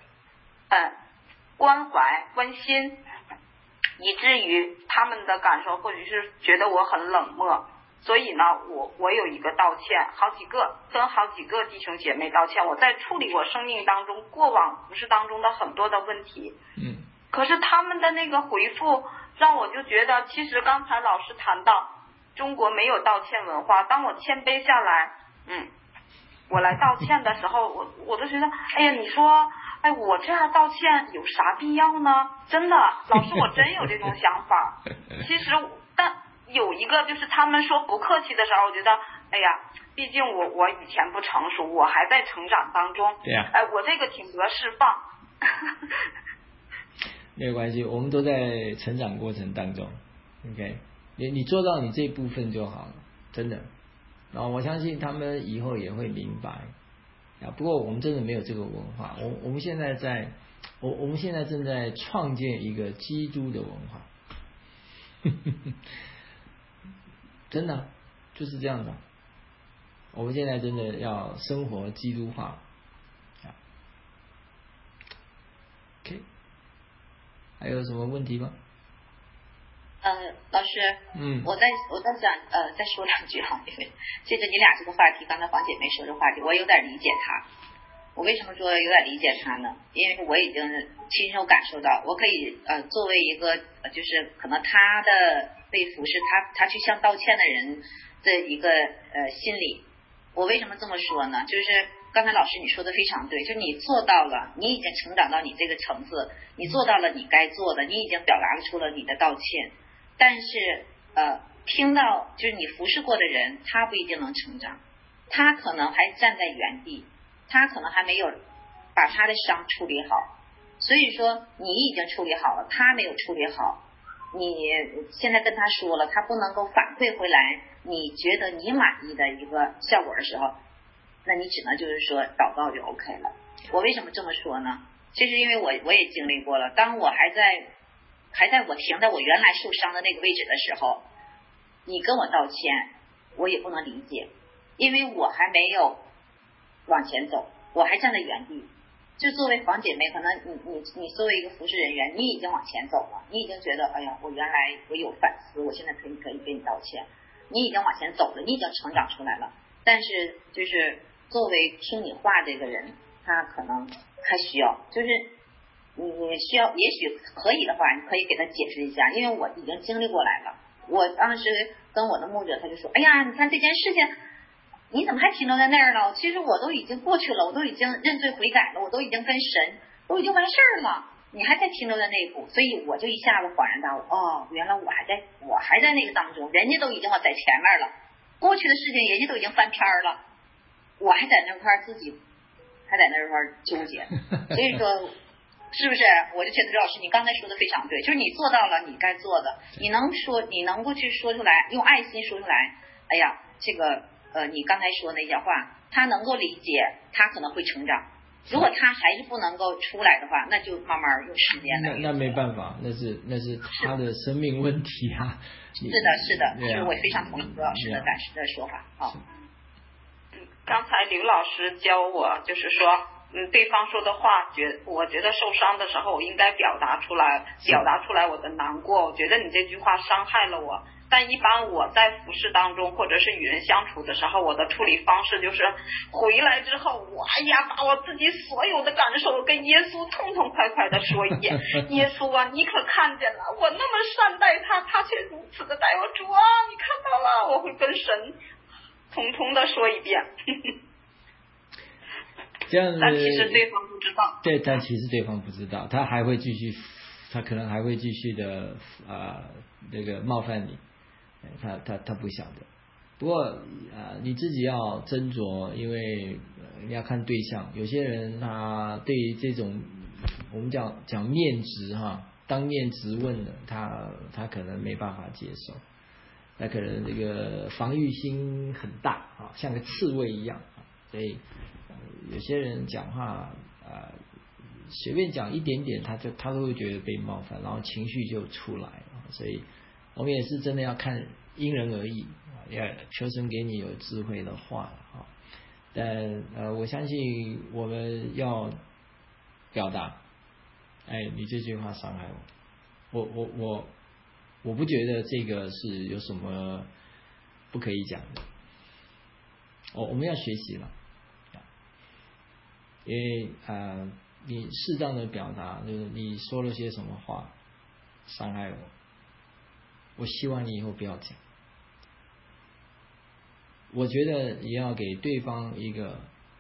关怀温馨，以至于他们的感受或者是觉得我很冷漠。所以呢，我有一个道歉，跟好几个弟兄姐妹道歉，我在处理我生命当中过往服事当中的很多的问题。可是他们的那个回复让我就觉得，其实刚才老师谈到中国没有道歉文化，当我谦卑下来，我来道歉的时候，我都觉得，哎呀，你说，我这样道歉有啥必要呢？真的，老师，我真有这种想法。其实，但有一个就是他们说不客气的时候，我觉得，哎呀，毕竟我以前不成熟，我还在成长当中。 对呀。 我这个挺得释放。 没有关系，我们都在成长过程当中。OK， 你做到你这部分就好了，真的。然后我相信他们以后也会明白。不过我们真的没有这个文化，我们现在正在创建一个基督的文化。真的就是这样的，我们现在真的要生活基督化。OK， 还有什么问题吗？ 老师，我在想再说两句哈，因为接着你俩这个话题，刚才黄姐妹说这话题，我有点理解她。我为什么说有点理解她呢？因为我已经亲手感受到，我可以作为一个就是可能她的被服侍，她去向道歉的人的一个心理。我为什么这么说呢？就是刚才老师你说的非常对，就你做到了，你已经成长到你这个层次，你做到了你该做的，你已经表达出了你的道歉。但是听到就是你服侍过的人，他不一定能成长，他可能还站在原地，他可能还没有把他的伤处理好。所以说你已经处理好了，他没有处理好，你现在跟他说了，他不能够反馈回来你觉得你满意的一个效果的时候，那你只能就是说祷告就 OK 了。我为什么这么说呢？其实因为我也经历过了，当我还在我停在我原来受伤的那个位置的时候，你跟我道歉，我也不能理解，因为我还没有往前走，我还站在原地。就作为黄姐妹，可能你作为一个服侍人员，你已经往前走了，你已经觉得，哎呀，我原来我有反思，我现在可以跟你道歉。 你已经往前走了，你已经成长出来了。但是就是作为听你话这个人，他可能还需要，就是你需要，也许可以的话，你可以给他解释一下，因为我已经经历过来了。我当时跟我的牧者，他就说：“哎呀，你看这件事情，你怎么还停留在那儿了？其实我都已经过去了，我都已经认罪悔改了，我都已经跟神都已经完事儿了，你还在停留在那一步。”所以我就一下子恍然大悟，哦，原来我还在那个当中，人家都已经在前面了，过去的事情人家都已经翻篇了，我还在那块自己还在那块纠结。所以说是不是？我就觉得刘老师你刚才说的非常对，就是你做到了你该做的，你能够去说出来，用爱心说出来，哎呀，这个你刚才说那些话，他能够理解，他可能会成长。如果他还是不能够出来的话，那就慢慢用时间来。 那没办法，那是他的生命问题啊。 是的，就是我非常同意刘老师的说法啊。 刚才刘老师教我，就是说，对方说的话，我觉得受伤的时候，我应该表达出来我的难过。我觉得你这句话伤害了我。但一般我在服事当中或者是与人相处的时候，我的处理方式就是回来之后，把我自己所有的感受跟耶稣痛痛快快的说一遍。耶稣啊，你可看见了，我那么善待他，他却如此的待我。主啊，你看到了，我会跟神统统的说一遍。 这样子， 但其实对方不知道。 对，但其实对方不知道，他可能还会继续的那个冒犯你。他不晓得，不过你自己要斟酌，因为你要看对象。有些人他对于这种我们讲面质当面质问的，他可能没办法接受，他可能这个防御心很大像个刺猬一样所以有些人讲话随便讲一点点，他都会觉得被冒犯，然后情绪就出来所以我们也是真的要看因人而异，要求神给你有智慧的话但我相信我们要表达，你这句话伤害我不觉得这个是有什么不可以讲的我们要学习了，因为你适当的表达，就是你说了些什么话伤害我希望你以后不要讲。我觉得你要给对方一个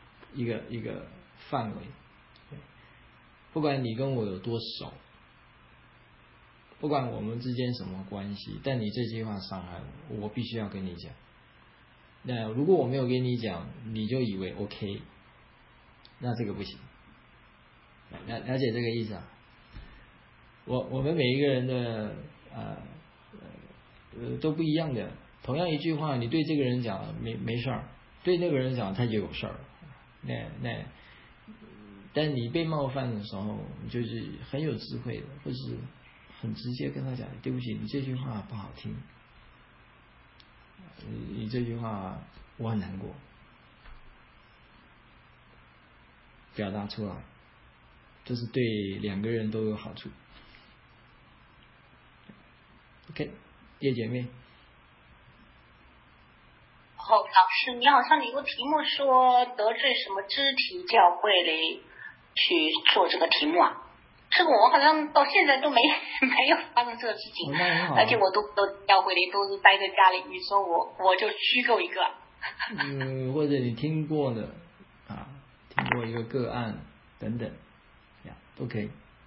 范围，不管你跟我有多熟，不管我们之间什么关系，但你这句话伤害我必须要跟你讲。那如果我没有跟你讲，你就以为 OK， 那这个不行。了解这个意思啊？我们每一个人的都不一样的。同样一句话，你对这个人讲没事儿，对那个人讲他就有事儿。但你被冒犯的时候，你就是很有智慧的，或是很直接跟他讲，对不起，你这句话不好听，你这句话我很难过，表达出来，这是对两个人都有好处。OK， 叶姐妹。 老师，你好像有个题目说得罪什么肢体教会里去做这个题目啊？这个我好像到现在都没有发生这个事情，而且我都教会里都是待在家里。你说我就虚构一个， 或者你听过的听过一个个案等等都可以。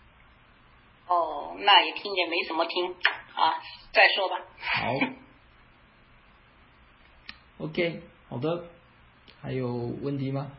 那也听也没什么听再说吧。 好。OK， 好的，还有问题吗？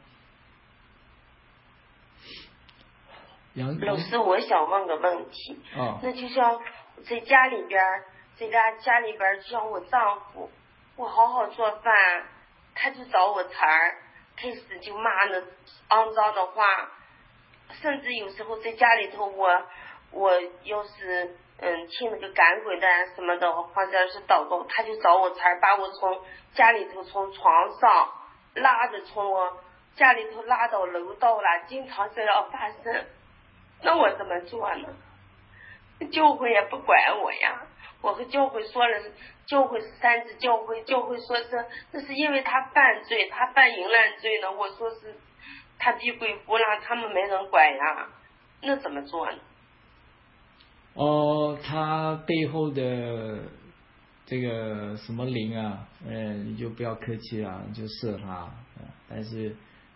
老师，我想问个问题。那就像在家里边，就像我丈夫，我好好做饭，他就找我茬儿，开始就骂那肮脏的话，甚至有时候在家里头，我要是听那个赶鬼的什么的，或者是祷告，他就找我茬儿，把我从家里头从床上拉着，从我家里头拉到楼道了，经常这样发生。那我怎么做呢？教会也不管我呀， 我和教会说了，教会是三次教会说这是因为他犯罪，他犯淫乱罪呢。我说是他逼鬼夫了，他们没人管呀，那怎么做呢？ 他背后的这个什么灵啊，你就不要客气了，你就射他。但是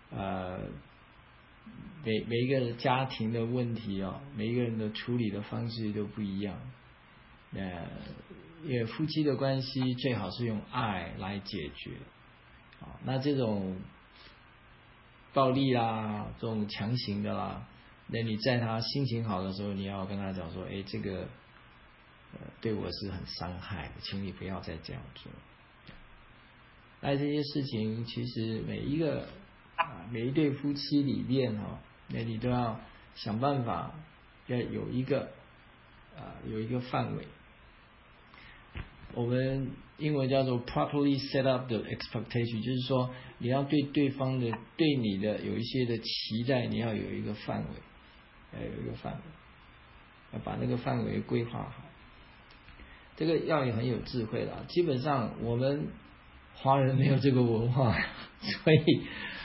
每一个家庭的问题每一个人的处理的方式都不一样。因为夫妻的关系最好是用爱来解决。那这种暴力啦，这种强行的啦，那你在他心情好的时候，你要跟他讲说，这个对我是很伤害的，请你不要再这样做。那这些事情其实每一对夫妻里面那你都要想办法要有一个范围。我们英文叫做 properly set up the expectation， 就是说你要对对方的对你的有一些的期待，你要有一个范围，要把那个范围规划好。这个要很有智慧啦。基本上我们华人没有这个文化，所以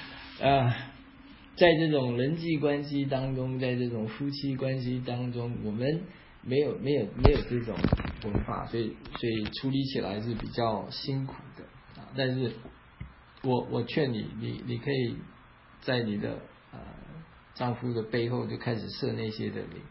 在这种人际关系当中，在这种夫妻关系当中，我们没有这种文化，所以处理起来是比较辛苦的。但是我劝你可以在你的丈夫的背后就开始设那些的灵，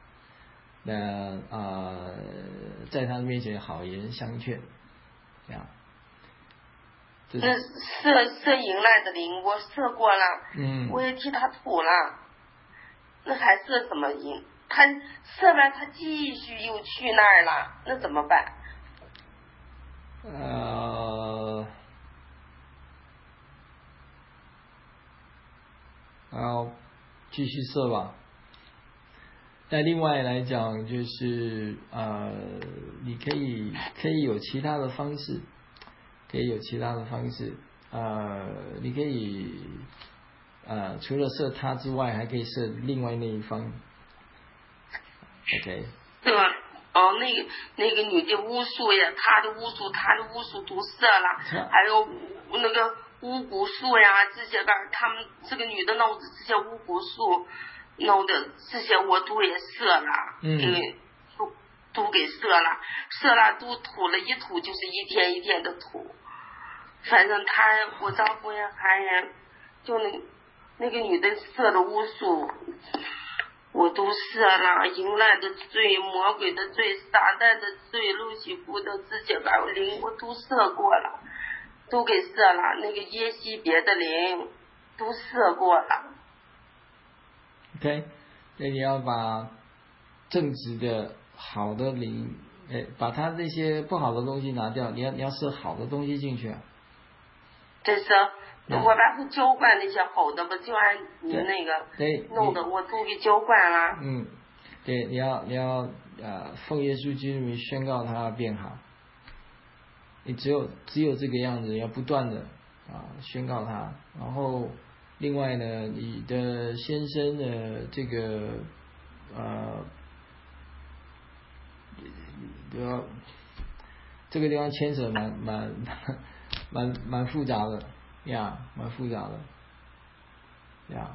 在他面前好言相劝，这样。 那射淫乱的灵我射过了，我也替他吐了，那还射什么淫？他射完他继续又去那儿了，那怎么办？ 继续射吧。但另外来讲，就是你可以有其他的方式，你可以除了射他之外，还可以射另外那一方。OK。 对吧？那个女的巫术呀，她的巫术都射了，还有那个巫蛊术呀，这些个他们这个女的弄的这些巫蛊术弄的这些我都也射了，因为都给射了都吐了，一吐就是一天一天的吐。反正我丈夫也还就那个女的射的巫术我都射了，淫乱的罪、魔鬼的罪、撒旦的罪、路西弗的这些个灵我都射过了，都给射了，那个耶西别的灵都射过了。 OK， 那你要把正直的好的灵，把他那些不好的东西拿掉，你要射好的东西进去啊。 这是我把它浇灌那些好的，不就按你那个弄的，我都给浇灌了。 对，你要奉耶稣基督名宣告他变好。你只有这个样子，要不断的宣告他。然后另外呢，你的先生的这个这个地方牵扯蛮复杂的呀，蛮复杂的呀。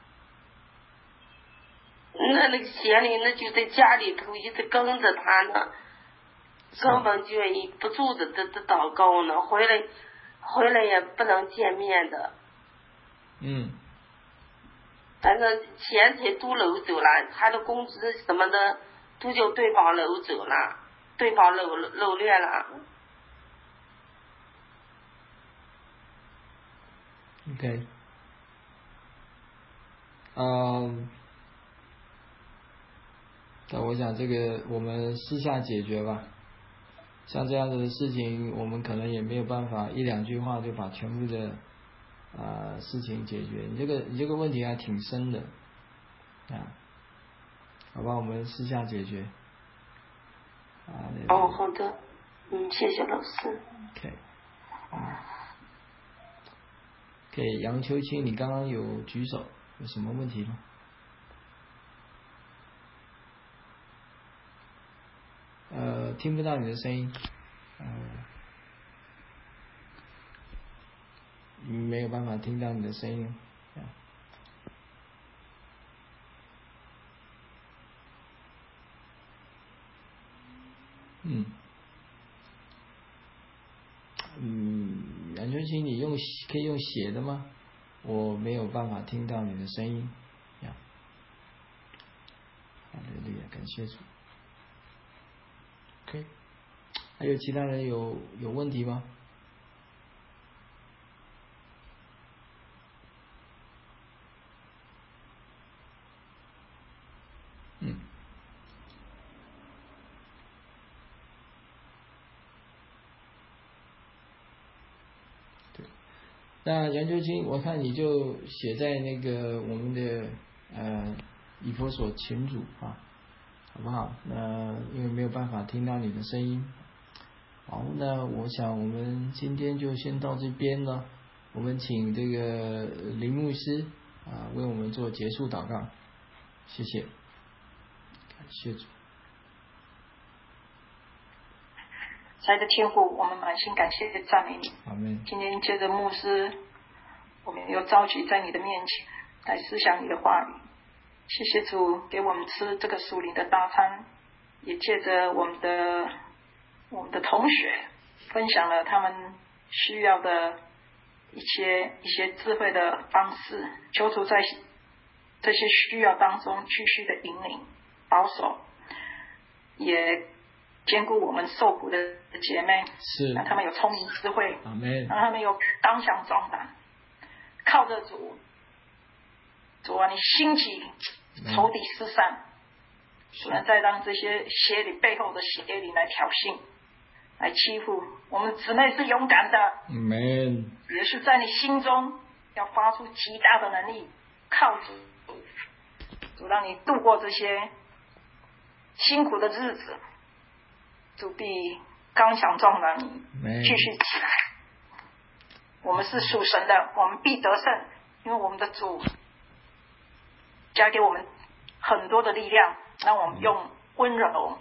那个邪灵那就在家里头一直跟着他呢，根本就不住的祷告呢，回来也不能见面的。反正钱财都搂走了，他的工资什么的都叫对方搂走了，对方掳掠了。 OK， 那我想这个我们私下解决吧。像这样子的事情，我们可能也没有办法一两句话就把全部的事情解决。你这个问题还挺深的好吧，我们私下解决。 好的，谢谢老师。 OK， 杨秋青，你刚刚有举手，有什么问题吗？ 听不到你的声音，没有办法听到你的声音。杨春清，你可以用写的吗？我没有办法听到你的声音。哈利路亚，感谢主。OK， 还有其他人有问题吗？那杨秋清，我看你就写在那个我们的以弗所群组啊，好不好？那因为没有办法听到你的声音，好，那我想我们今天就先到这边了。我们请这个林牧师为我们做结束祷告，谢谢，感谢主。 亲爱的天父，我们满心感谢赞美你。 阿们。 今天借着牧师，我们又召集在你的面前来思想你的话语。谢谢主给我们吃这个属灵的大餐，也借着我们的同学分享了他们需要的一些智慧的方式，求主在这些需要当中继续的引领保守，也兼顾我们受苦的姐妹， 是让他们有聪明智慧，让他们有刚强壮胆，靠着主啊，你兴起仇敌四散，不能再让这些邪灵背后的邪灵来挑衅，来欺负我们姊妹。是勇敢的，也是在你心中要发出极大的能力，靠主让你度过这些辛苦的日子，主必刚强壮胆你继续起来。我们是属神的，我们必得胜，因为我们的主加给我们很多的力量，让我们用温柔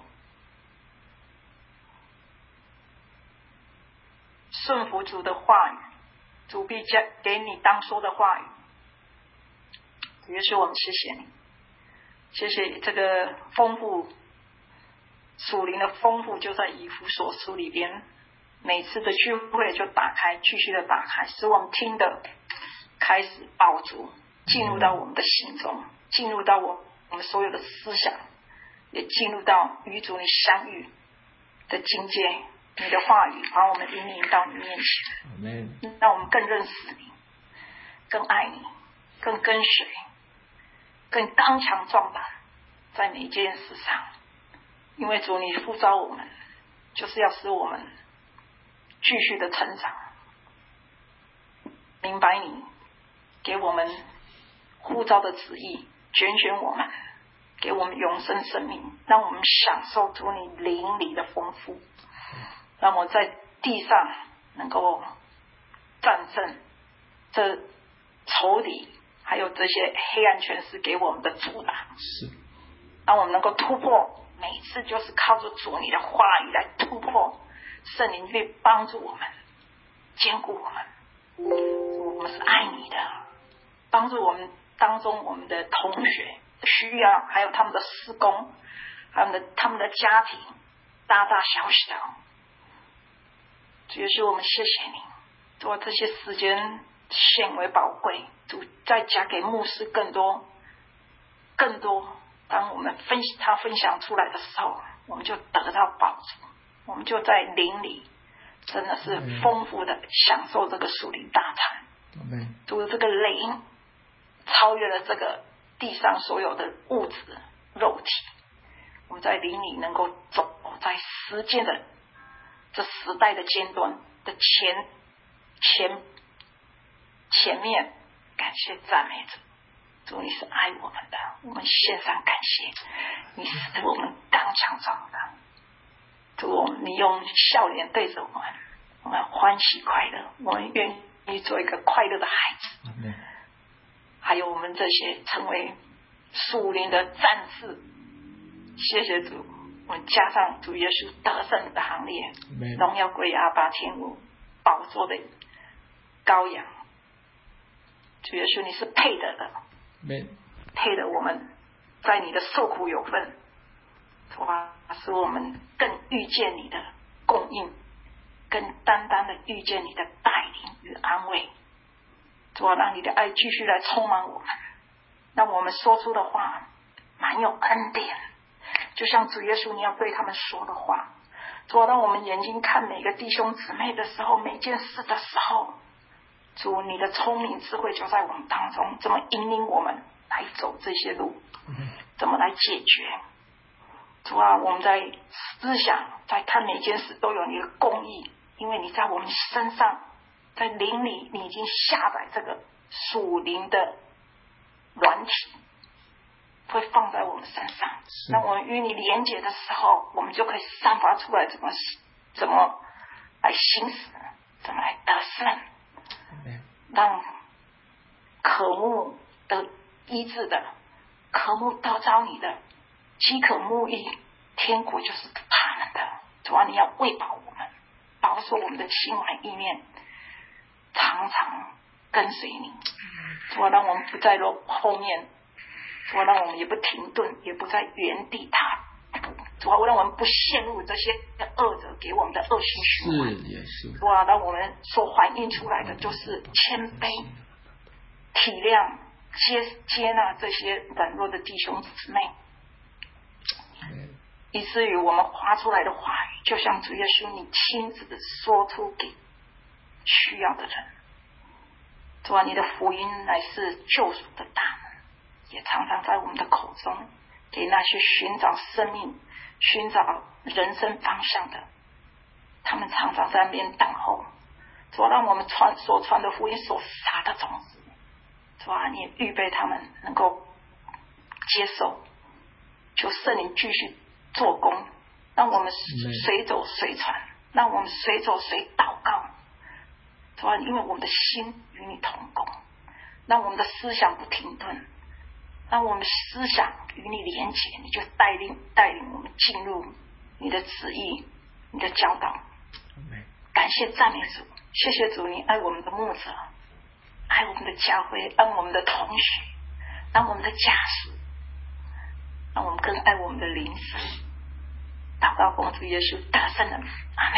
顺服主的话语，主必加给你当说的话语。于是我们谢谢你，谢谢这个丰富属灵的丰富就在以弗所书里边，每次的聚会就打开，继续的打开，使我们听的开始饱足，进入到我们的心中，进入到我们所有的思想，也进入到与主你相遇的境界。你的话语把我们引领到你面前，让我们更认识你，更爱你，更跟随，更刚强壮胆，在每一件事上。因为主你呼召我们，就是要使我们继续的成长，明白你给我们呼召的旨意，拣选我们，给我们永生生命，让我们享受主你灵里的丰富，让我在地上能够战胜这仇敌，还有这些黑暗权势给我们的阻挡，让我们能够突破。每一次就是靠着主你的话语来突破，圣灵会帮助我们，坚固我们。我们是爱你的，帮助我们当中我们的同学需要，还有他们的事工，还有他们的家庭，大大小小。主耶稣，我们谢谢你，做这些时间显为宝贵，主再加给牧师更多。当我们他分享出来的时候，我们就得到宝足，我们就在灵里真的是丰富的享受这个属灵大餐。主，这个灵超越了这个地上所有的物质肉体，我们在灵里能够走在时间的这时代的尖端的前面，感谢赞美主。主，你是爱我们的，我们献上感谢，你使我们刚强壮胆。主，你用笑脸对着我们，我们欢喜快乐，我们愿意做一个快乐的孩子。还有我们这些成为属灵的战士，谢谢主， 我们加上主耶稣得胜的行列，荣耀归阿爸天父宝座的羔羊。主耶稣，你是配得的，配得我们在你的受苦有份。主啊，使我们更遇见你的供应，更单单的遇见你的带领与安慰。主啊，让你的爱继续来充满我们，让我们说出的话满有恩典，就像主耶稣你要对他们说的话。主啊，让我们眼睛看每个弟兄姊妹的时候，每件事的时候，主你的聪明智慧就在我们当中，怎么引领我们来走这些路，怎么来解决。主啊，我们在思想在看每件事都有你的公义，因为你在我们身上，在灵里你已经下载这个属灵的软体，会放在我们身上。那我们与你连结的时候，我们就可以散发出来怎么来行使，怎么来得胜，让渴慕得医治的，渴慕得着你的，饥渴慕义，天国就是他们的。主啊，你要喂饱我们，保守我们的心怀意念，常常跟随你。主啊，让我们不在后面，主啊，让我们也不停顿，也不在原地踏步。主啊，让我们不陷入这些恶者给我们的恶性循环。主啊，让我们所反映出来的就是谦卑、体谅、接纳这些软弱的弟兄姊妹，以至于我们发出来的话语，就像主耶稣你亲自的说出给需要的人。主啊，你的福音乃是救赎的大门，也常常在我们的口中，给那些寻找生命、寻找人生方向的，他们常常在那边等候。主啊，让我们所传的福音所撒的种子，主啊，你也预备他们能够接受，求圣灵继续做工，让我们随走随传，让我们随走随祷告。主啊，因为我们的心与你同工，让我们的思想不停顿，让我们思想与你连结，你就带领我们进入你的旨意，你的教导。感谢赞美主，谢谢主，你爱我们的牧者，爱我们的教会，爱我们的同学，爱我们的家属，让我们更爱我们的邻舍。祷告奉主耶稣得胜的名，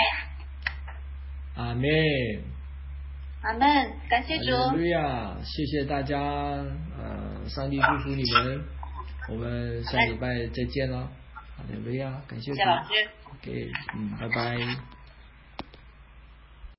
阿们。 阿们。 阿们，感谢主。 哈利路亚，谢谢大家，上帝祝福你们，我们下礼拜再见了。哈利路亚，感谢主。 谢谢老师。 OK，拜拜。